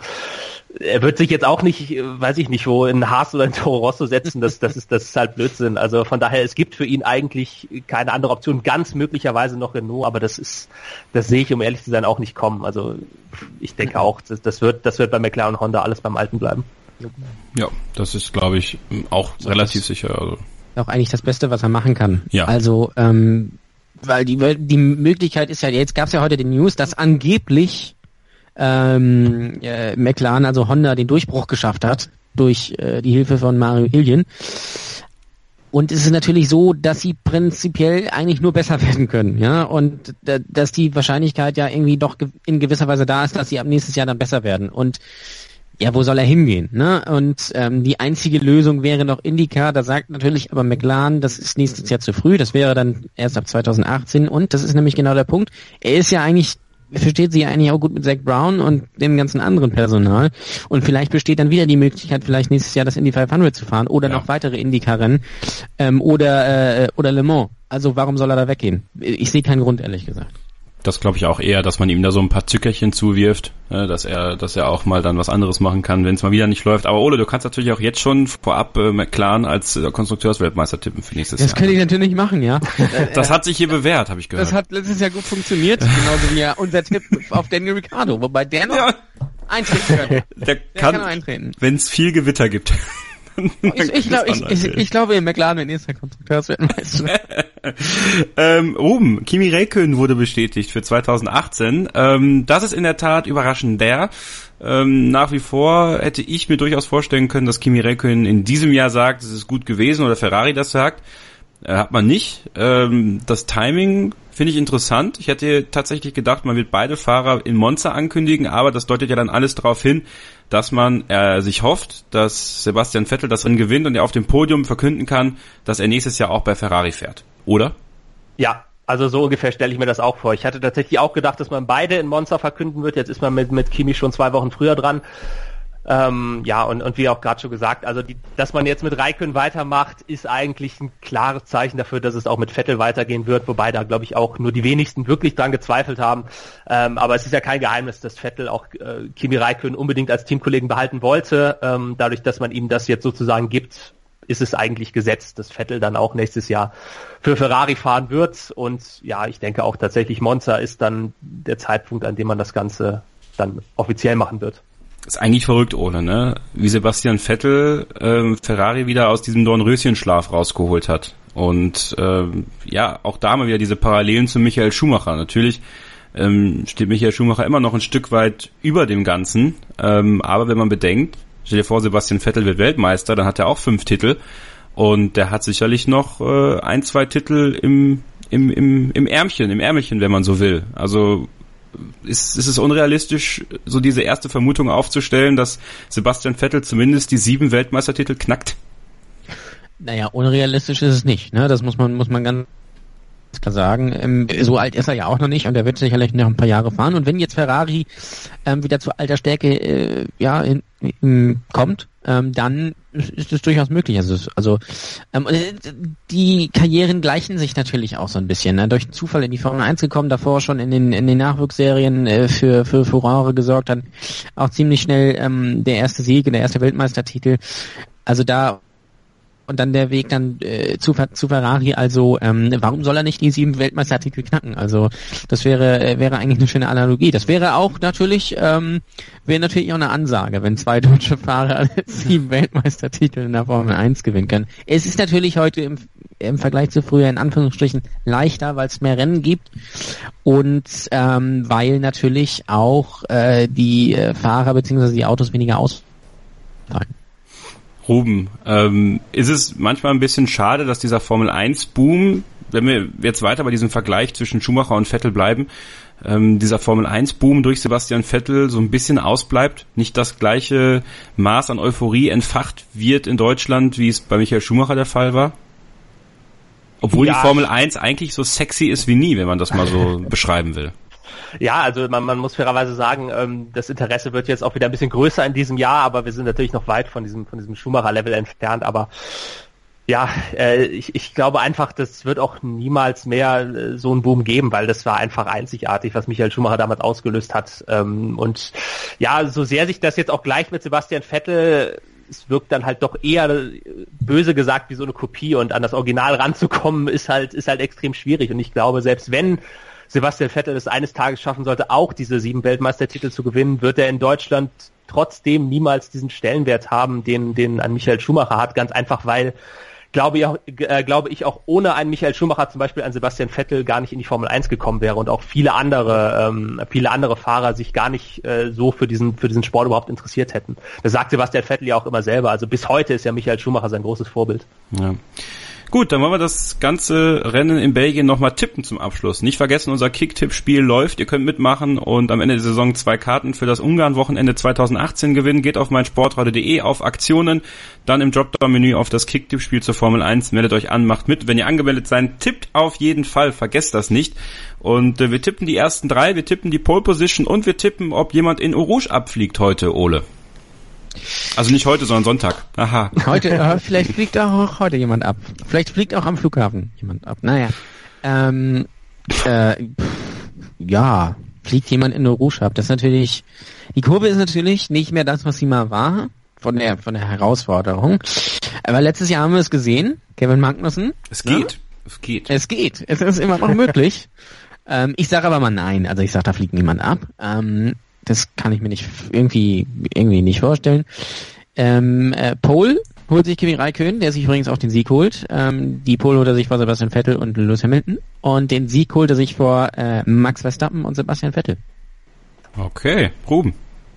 er wird sich jetzt auch nicht, weiß ich nicht, wo in Haas oder in Toro Rosso setzen, das das ist das ist halt Blödsinn. Also von daher, es gibt für ihn eigentlich keine andere Option, ganz möglicherweise noch Renault, aber das ist, das sehe ich, um ehrlich zu sein, auch nicht kommen. Also ich denke auch, das, das wird das wird bei McLaren und Honda alles beim Alten bleiben. Ja, das ist, glaube ich, auch relativ sicher. Also Auch eigentlich das Beste, was er machen kann. Ja. Also, ähm, weil die die Möglichkeit ist ja, jetzt gab es ja heute die News, dass angeblich ähm, äh, McLaren, also Honda, den Durchbruch geschafft hat durch äh, die Hilfe von Mario Hilgen. Und es ist natürlich so, dass sie prinzipiell eigentlich nur besser werden können, ja, und da, dass die Wahrscheinlichkeit ja irgendwie doch ge- in gewisser Weise da ist, dass sie ab nächstes Jahr dann besser werden. Und ja, wo soll er hingehen? Ne? Und ähm, die einzige Lösung wäre noch IndyCar. Da sagt natürlich aber McLaren, das ist nächstes Jahr zu früh. Das wäre dann erst ab zweitausendachtzehn. Und das ist nämlich genau der Punkt. Er ist ja eigentlich, versteht sich ja eigentlich auch gut mit Zach Brown und dem ganzen anderen Personal. Und vielleicht besteht dann wieder die Möglichkeit, vielleicht nächstes Jahr das Indy fünfhundert zu fahren oder ja. noch weitere IndyCar-Rennen ähm, oder äh, oder Le Mans. Also warum soll er da weggehen? Ich sehe keinen Grund, ehrlich gesagt. Das glaube ich auch eher, dass man ihm da so ein paar Zückerchen zuwirft, dass er dass er auch mal dann was anderes machen kann, wenn es mal wieder nicht läuft. Aber Ole, du kannst natürlich auch jetzt schon vorab äh, McLaren als äh, Konstrukteursweltmeister tippen für nächstes das Jahr. Das könnte ich natürlich machen, ja. Das hat sich hier bewährt, habe ich gehört. Das hat letztes Jahr gut funktioniert, genauso wie ja unser Tipp auf Daniel Ricciardo, wobei der noch ja. eintreten könnte. Der, der kann, kann eintreten. Wenn es viel Gewitter gibt. Ich, ich, glaub, ich, ich, ich glaube, McLaren wird nächster Konstrukteursweltmeister. ähm, Ruben, Kimi Räikkönen wurde bestätigt für zweitausendachtzehn. Ähm, das ist in der Tat überraschender. Ähm, nach wie vor hätte ich mir durchaus vorstellen können, dass Kimi Räikkönen in diesem Jahr sagt, es ist gut gewesen, oder Ferrari das sagt. Äh, hat man nicht. Ähm, das Timing finde ich interessant. Ich hätte tatsächlich gedacht, man wird beide Fahrer in Monza ankündigen, aber das deutet ja dann alles darauf hin, dass man äh, sich hofft, dass Sebastian Vettel das Rennen gewinnt und er auf dem Podium verkünden kann, dass er nächstes Jahr auch bei Ferrari fährt. Oder? Ja, also so ungefähr stelle ich mir das auch vor. Ich hatte tatsächlich auch gedacht, dass man beide in Monza verkünden wird. Jetzt ist man mit, mit Kimi schon zwei Wochen früher dran. Ähm, ja, und, und wie auch gerade schon gesagt, also die, dass man jetzt mit Räikkönen weitermacht, ist eigentlich ein klares Zeichen dafür, dass es auch mit Vettel weitergehen wird, wobei da, glaube ich, auch nur die wenigsten wirklich dran gezweifelt haben. Ähm, aber es ist ja kein Geheimnis, dass Vettel auch äh, Kimi Räikkönen unbedingt als Teamkollegen behalten wollte. Ähm, dadurch, dass man ihm das jetzt sozusagen gibt, ist es eigentlich gesetzt, dass Vettel dann auch nächstes Jahr für Ferrari fahren wird. Und ja, ich denke auch tatsächlich, Monza ist dann der Zeitpunkt, an dem man das Ganze dann offiziell machen wird. Ist eigentlich verrückt, ohne, ne? Wie Sebastian Vettel ähm, Ferrari wieder aus diesem Dornröschenschlaf rausgeholt hat. Und ähm, ja, auch da mal wieder diese Parallelen zu Michael Schumacher. Natürlich ähm, steht Michael Schumacher immer noch ein Stück weit über dem Ganzen. Ähm, aber wenn man bedenkt, stell dir vor, Sebastian Vettel wird Weltmeister, dann hat er auch fünf Titel. Und der hat sicherlich noch äh, ein, zwei Titel im, im, im, im Ärmchen, im Ärmelchen, wenn man so will. Also Ist, ist es unrealistisch, so diese erste Vermutung aufzustellen, dass Sebastian Vettel zumindest die sieben Weltmeistertitel knackt? Naja, unrealistisch ist es nicht, ne? Das muss man, muss man ganz klar sagen. Ähm, so alt ist er ja auch noch nicht und er wird sicherlich noch ein paar Jahre fahren. Und wenn jetzt Ferrari ähm, wieder zu alter Stärke äh, ja, in, in, kommt, ähm, dann ist es durchaus möglich. Also, also ähm, die Karrieren gleichen sich natürlich auch so ein bisschen. Ne? Durch Zufall in die Formel eins gekommen, davor schon in den in den Nachwuchsserien äh, für für Furore gesorgt, dann auch ziemlich schnell ähm, der erste Sieg, der erste Weltmeistertitel. Also da und dann der Weg dann äh, zu, zu Ferrari, also ähm, warum soll er nicht die sieben Weltmeistertitel knacken? Also das wäre äh, wäre eigentlich eine schöne Analogie. Das wäre auch natürlich ähm, wäre natürlich auch eine Ansage, wenn zwei deutsche Fahrer sieben Weltmeistertitel in der Formel eins gewinnen können. Es ist natürlich heute im, im Vergleich zu früher in Anführungsstrichen leichter, weil es mehr Rennen gibt und ähm, weil natürlich auch äh, die äh, Fahrer bzw. die Autos weniger ausfallen. Ruben, ähm, ist es manchmal ein bisschen schade, dass dieser Formel eins Boom, wenn wir jetzt weiter bei diesem Vergleich zwischen Schumacher und Vettel bleiben, ähm, dieser Formel eins Boom durch Sebastian Vettel so ein bisschen ausbleibt, nicht das gleiche Maß an Euphorie entfacht wird in Deutschland, wie es bei Michael Schumacher der Fall war? Obwohl ja, die Formel eins eigentlich so sexy ist wie nie, wenn man das mal so beschreiben will. Ja, also man, man muss fairerweise sagen, ähm, das Interesse wird jetzt auch wieder ein bisschen größer in diesem Jahr, aber wir sind natürlich noch weit von diesem von diesem Schumacher-Level entfernt. Aber ja, äh, ich, ich glaube einfach, das wird auch niemals mehr äh, so einen Boom geben, weil das war einfach einzigartig, was Michael Schumacher damals ausgelöst hat. Ähm, und ja, so sehr sich das jetzt auch gleich mit Sebastian Vettel, es wirkt dann halt doch eher böse gesagt wie so eine Kopie und an das Original ranzukommen ist halt ist halt extrem schwierig. Und ich glaube, selbst wenn Sebastian Vettel es eines Tages schaffen sollte, auch diese sieben Weltmeistertitel zu gewinnen, wird er in Deutschland trotzdem niemals diesen Stellenwert haben, den, den ein Michael Schumacher hat, ganz einfach, weil, glaube ich, auch, äh, glaube ich, auch ohne einen Michael Schumacher zum Beispiel ein Sebastian Vettel gar nicht in die Formel eins gekommen wäre und auch viele andere, ähm, viele andere Fahrer sich gar nicht äh, so für diesen, für diesen Sport überhaupt interessiert hätten. Das sagt Sebastian Vettel ja auch immer selber, also bis heute ist ja Michael Schumacher sein großes Vorbild. Ja. Gut, dann wollen wir das ganze Rennen in Belgien nochmal tippen zum Abschluss. Nicht vergessen, unser Kick-Tipp-Spiel läuft. Ihr könnt mitmachen und am Ende der Saison zwei Karten für das Ungarn-Wochenende zweitausendachtzehn gewinnen. Geht auf meinsportradio punkt de auf Aktionen, dann im Dropdown-Menü auf das Kick-Tipp-Spiel zur Formel eins. Meldet euch an, macht mit. Wenn ihr angemeldet seid, tippt auf jeden Fall. Vergesst das nicht. Und äh, wir tippen die ersten drei, wir tippen die Pole Position und wir tippen, ob jemand in Eau Rouge abfliegt heute, Ole. Also nicht heute, sondern Sonntag. Aha. Heute, äh, vielleicht fliegt auch heute jemand ab. Vielleicht fliegt auch am Flughafen jemand ab. Naja. Ähm, äh, ja, fliegt jemand in Eau Rouge ab. Das ist natürlich, die Kurve ist natürlich nicht mehr das, was sie mal war, von der, von der Herausforderung. Aber letztes Jahr haben wir es gesehen, Kevin Magnussen. Es geht. Ne? Es geht. Es geht. Es ist immer noch möglich. ähm, ich sage aber mal nein. Also ich sage, da fliegt niemand ab. Ähm, Das kann ich mir nicht irgendwie irgendwie nicht vorstellen. Ähm, äh, Pole holt sich Kimi Räikkönen, der sich übrigens auch den Sieg holt. Ähm, die Pole holt er sich vor Sebastian Vettel und Lewis Hamilton. Und den Sieg holt er sich vor äh, Max Verstappen und Sebastian Vettel. Okay, Ruben.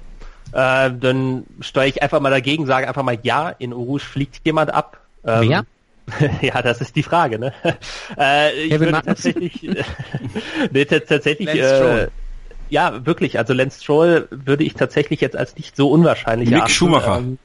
Äh, dann steuere ich einfach mal dagegen, sage einfach mal ja, in Eau Rouge fliegt jemand ab. Ähm, Wer? Ja, das ist die Frage, ne? äh, ich Kevin würde tatsächlich, nee, t- tatsächlich, Lance äh, Stroll. ja, wirklich, also Lance Stroll würde ich tatsächlich jetzt als nicht so unwahrscheinlich Mick erachten. Schumacher. Ähm,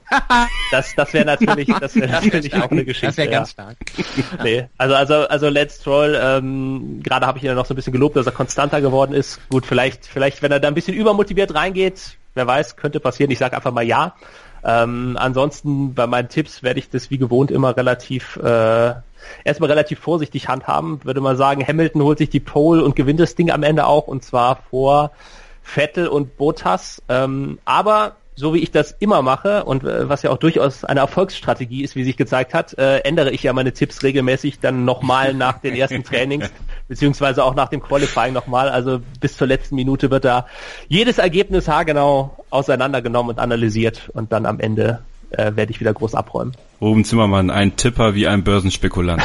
das, das wäre natürlich, das wäre natürlich auch eine Geschichte. Das wäre ganz ja. stark. Nee, also, also, also Lance Stroll, ähm, gerade habe ich ihn ja noch so ein bisschen gelobt, dass er konstanter geworden ist. Gut, vielleicht, vielleicht, wenn er da ein bisschen übermotiviert reingeht, wer weiß, könnte passieren. Ich sage einfach mal ja. Ähm, ansonsten bei meinen Tipps werde ich das wie gewohnt immer relativ äh, erstmal relativ vorsichtig handhaben. Würde mal sagen, Hamilton holt sich die Pole und gewinnt das Ding am Ende auch, und zwar vor Vettel und Bottas. Ähm, aber so wie ich das immer mache und äh, was ja auch durchaus eine Erfolgsstrategie ist, wie sich gezeigt hat, äh, ändere ich ja meine Tipps regelmäßig dann nochmal nach den ersten Trainings, beziehungsweise auch nach dem Qualifying nochmal. Also bis zur letzten Minute wird da jedes Ergebnis haargenau auseinandergenommen und analysiert und dann am Ende äh, werde ich wieder groß abräumen. Ruben Zimmermann, ein Tipper wie ein Börsenspekulant.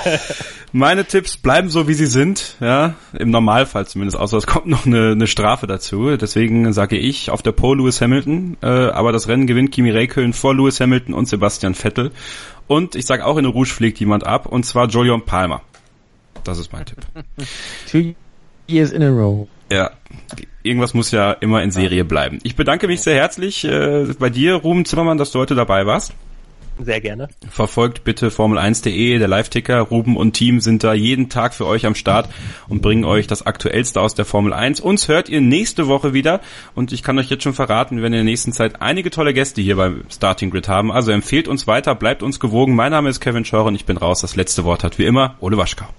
Meine Tipps bleiben so, wie sie sind, ja, im Normalfall zumindest, außer es kommt noch eine, eine Strafe dazu. Deswegen sage ich auf der Pole Lewis Hamilton, äh, aber das Rennen gewinnt Kimi Räikkönen vor Lewis Hamilton und Sebastian Vettel. Und ich sage auch, in Rouge fliegt jemand ab, und zwar Jolyon Palmer. Das ist mein Tipp. Two years in a row. Ja, irgendwas muss ja immer in Serie bleiben. Ich bedanke mich sehr herzlich äh, bei dir, Ruben Zimmermann, dass du heute dabei warst. Sehr gerne. Verfolgt bitte Formel eins punkt de, der Live-Ticker. Ruben und Team sind da jeden Tag für euch am Start und bringen euch das Aktuellste aus der Formel eins. Uns hört ihr nächste Woche wieder, und ich kann euch jetzt schon verraten, wir werden in der nächsten Zeit einige tolle Gäste hier beim Starting Grid haben. Also empfehlt uns weiter, bleibt uns gewogen. Mein Name ist Kevin Scheuer und ich bin raus. Das letzte Wort hat wie immer Ole Waschkau.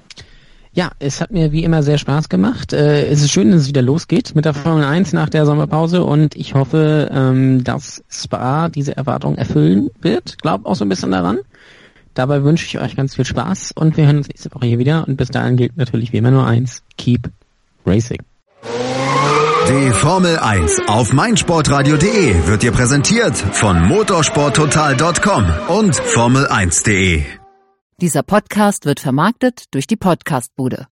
Ja, es hat mir wie immer sehr Spaß gemacht. Äh, es ist schön, dass es wieder losgeht mit der Formel eins nach der Sommerpause, und ich hoffe, ähm, dass Spa diese Erwartung erfüllen wird. Glaub auch so ein bisschen daran. Dabei wünsche ich euch ganz viel Spaß, und wir hören uns nächste Woche hier wieder, und bis dahin gilt natürlich wie immer nur eins: Keep Racing. Die Formel eins auf meinsportradio punkt de wird dir präsentiert von motorsporttotal punkt com und formel eins punkt de. Dieser Podcast wird vermarktet durch die Podcastbude.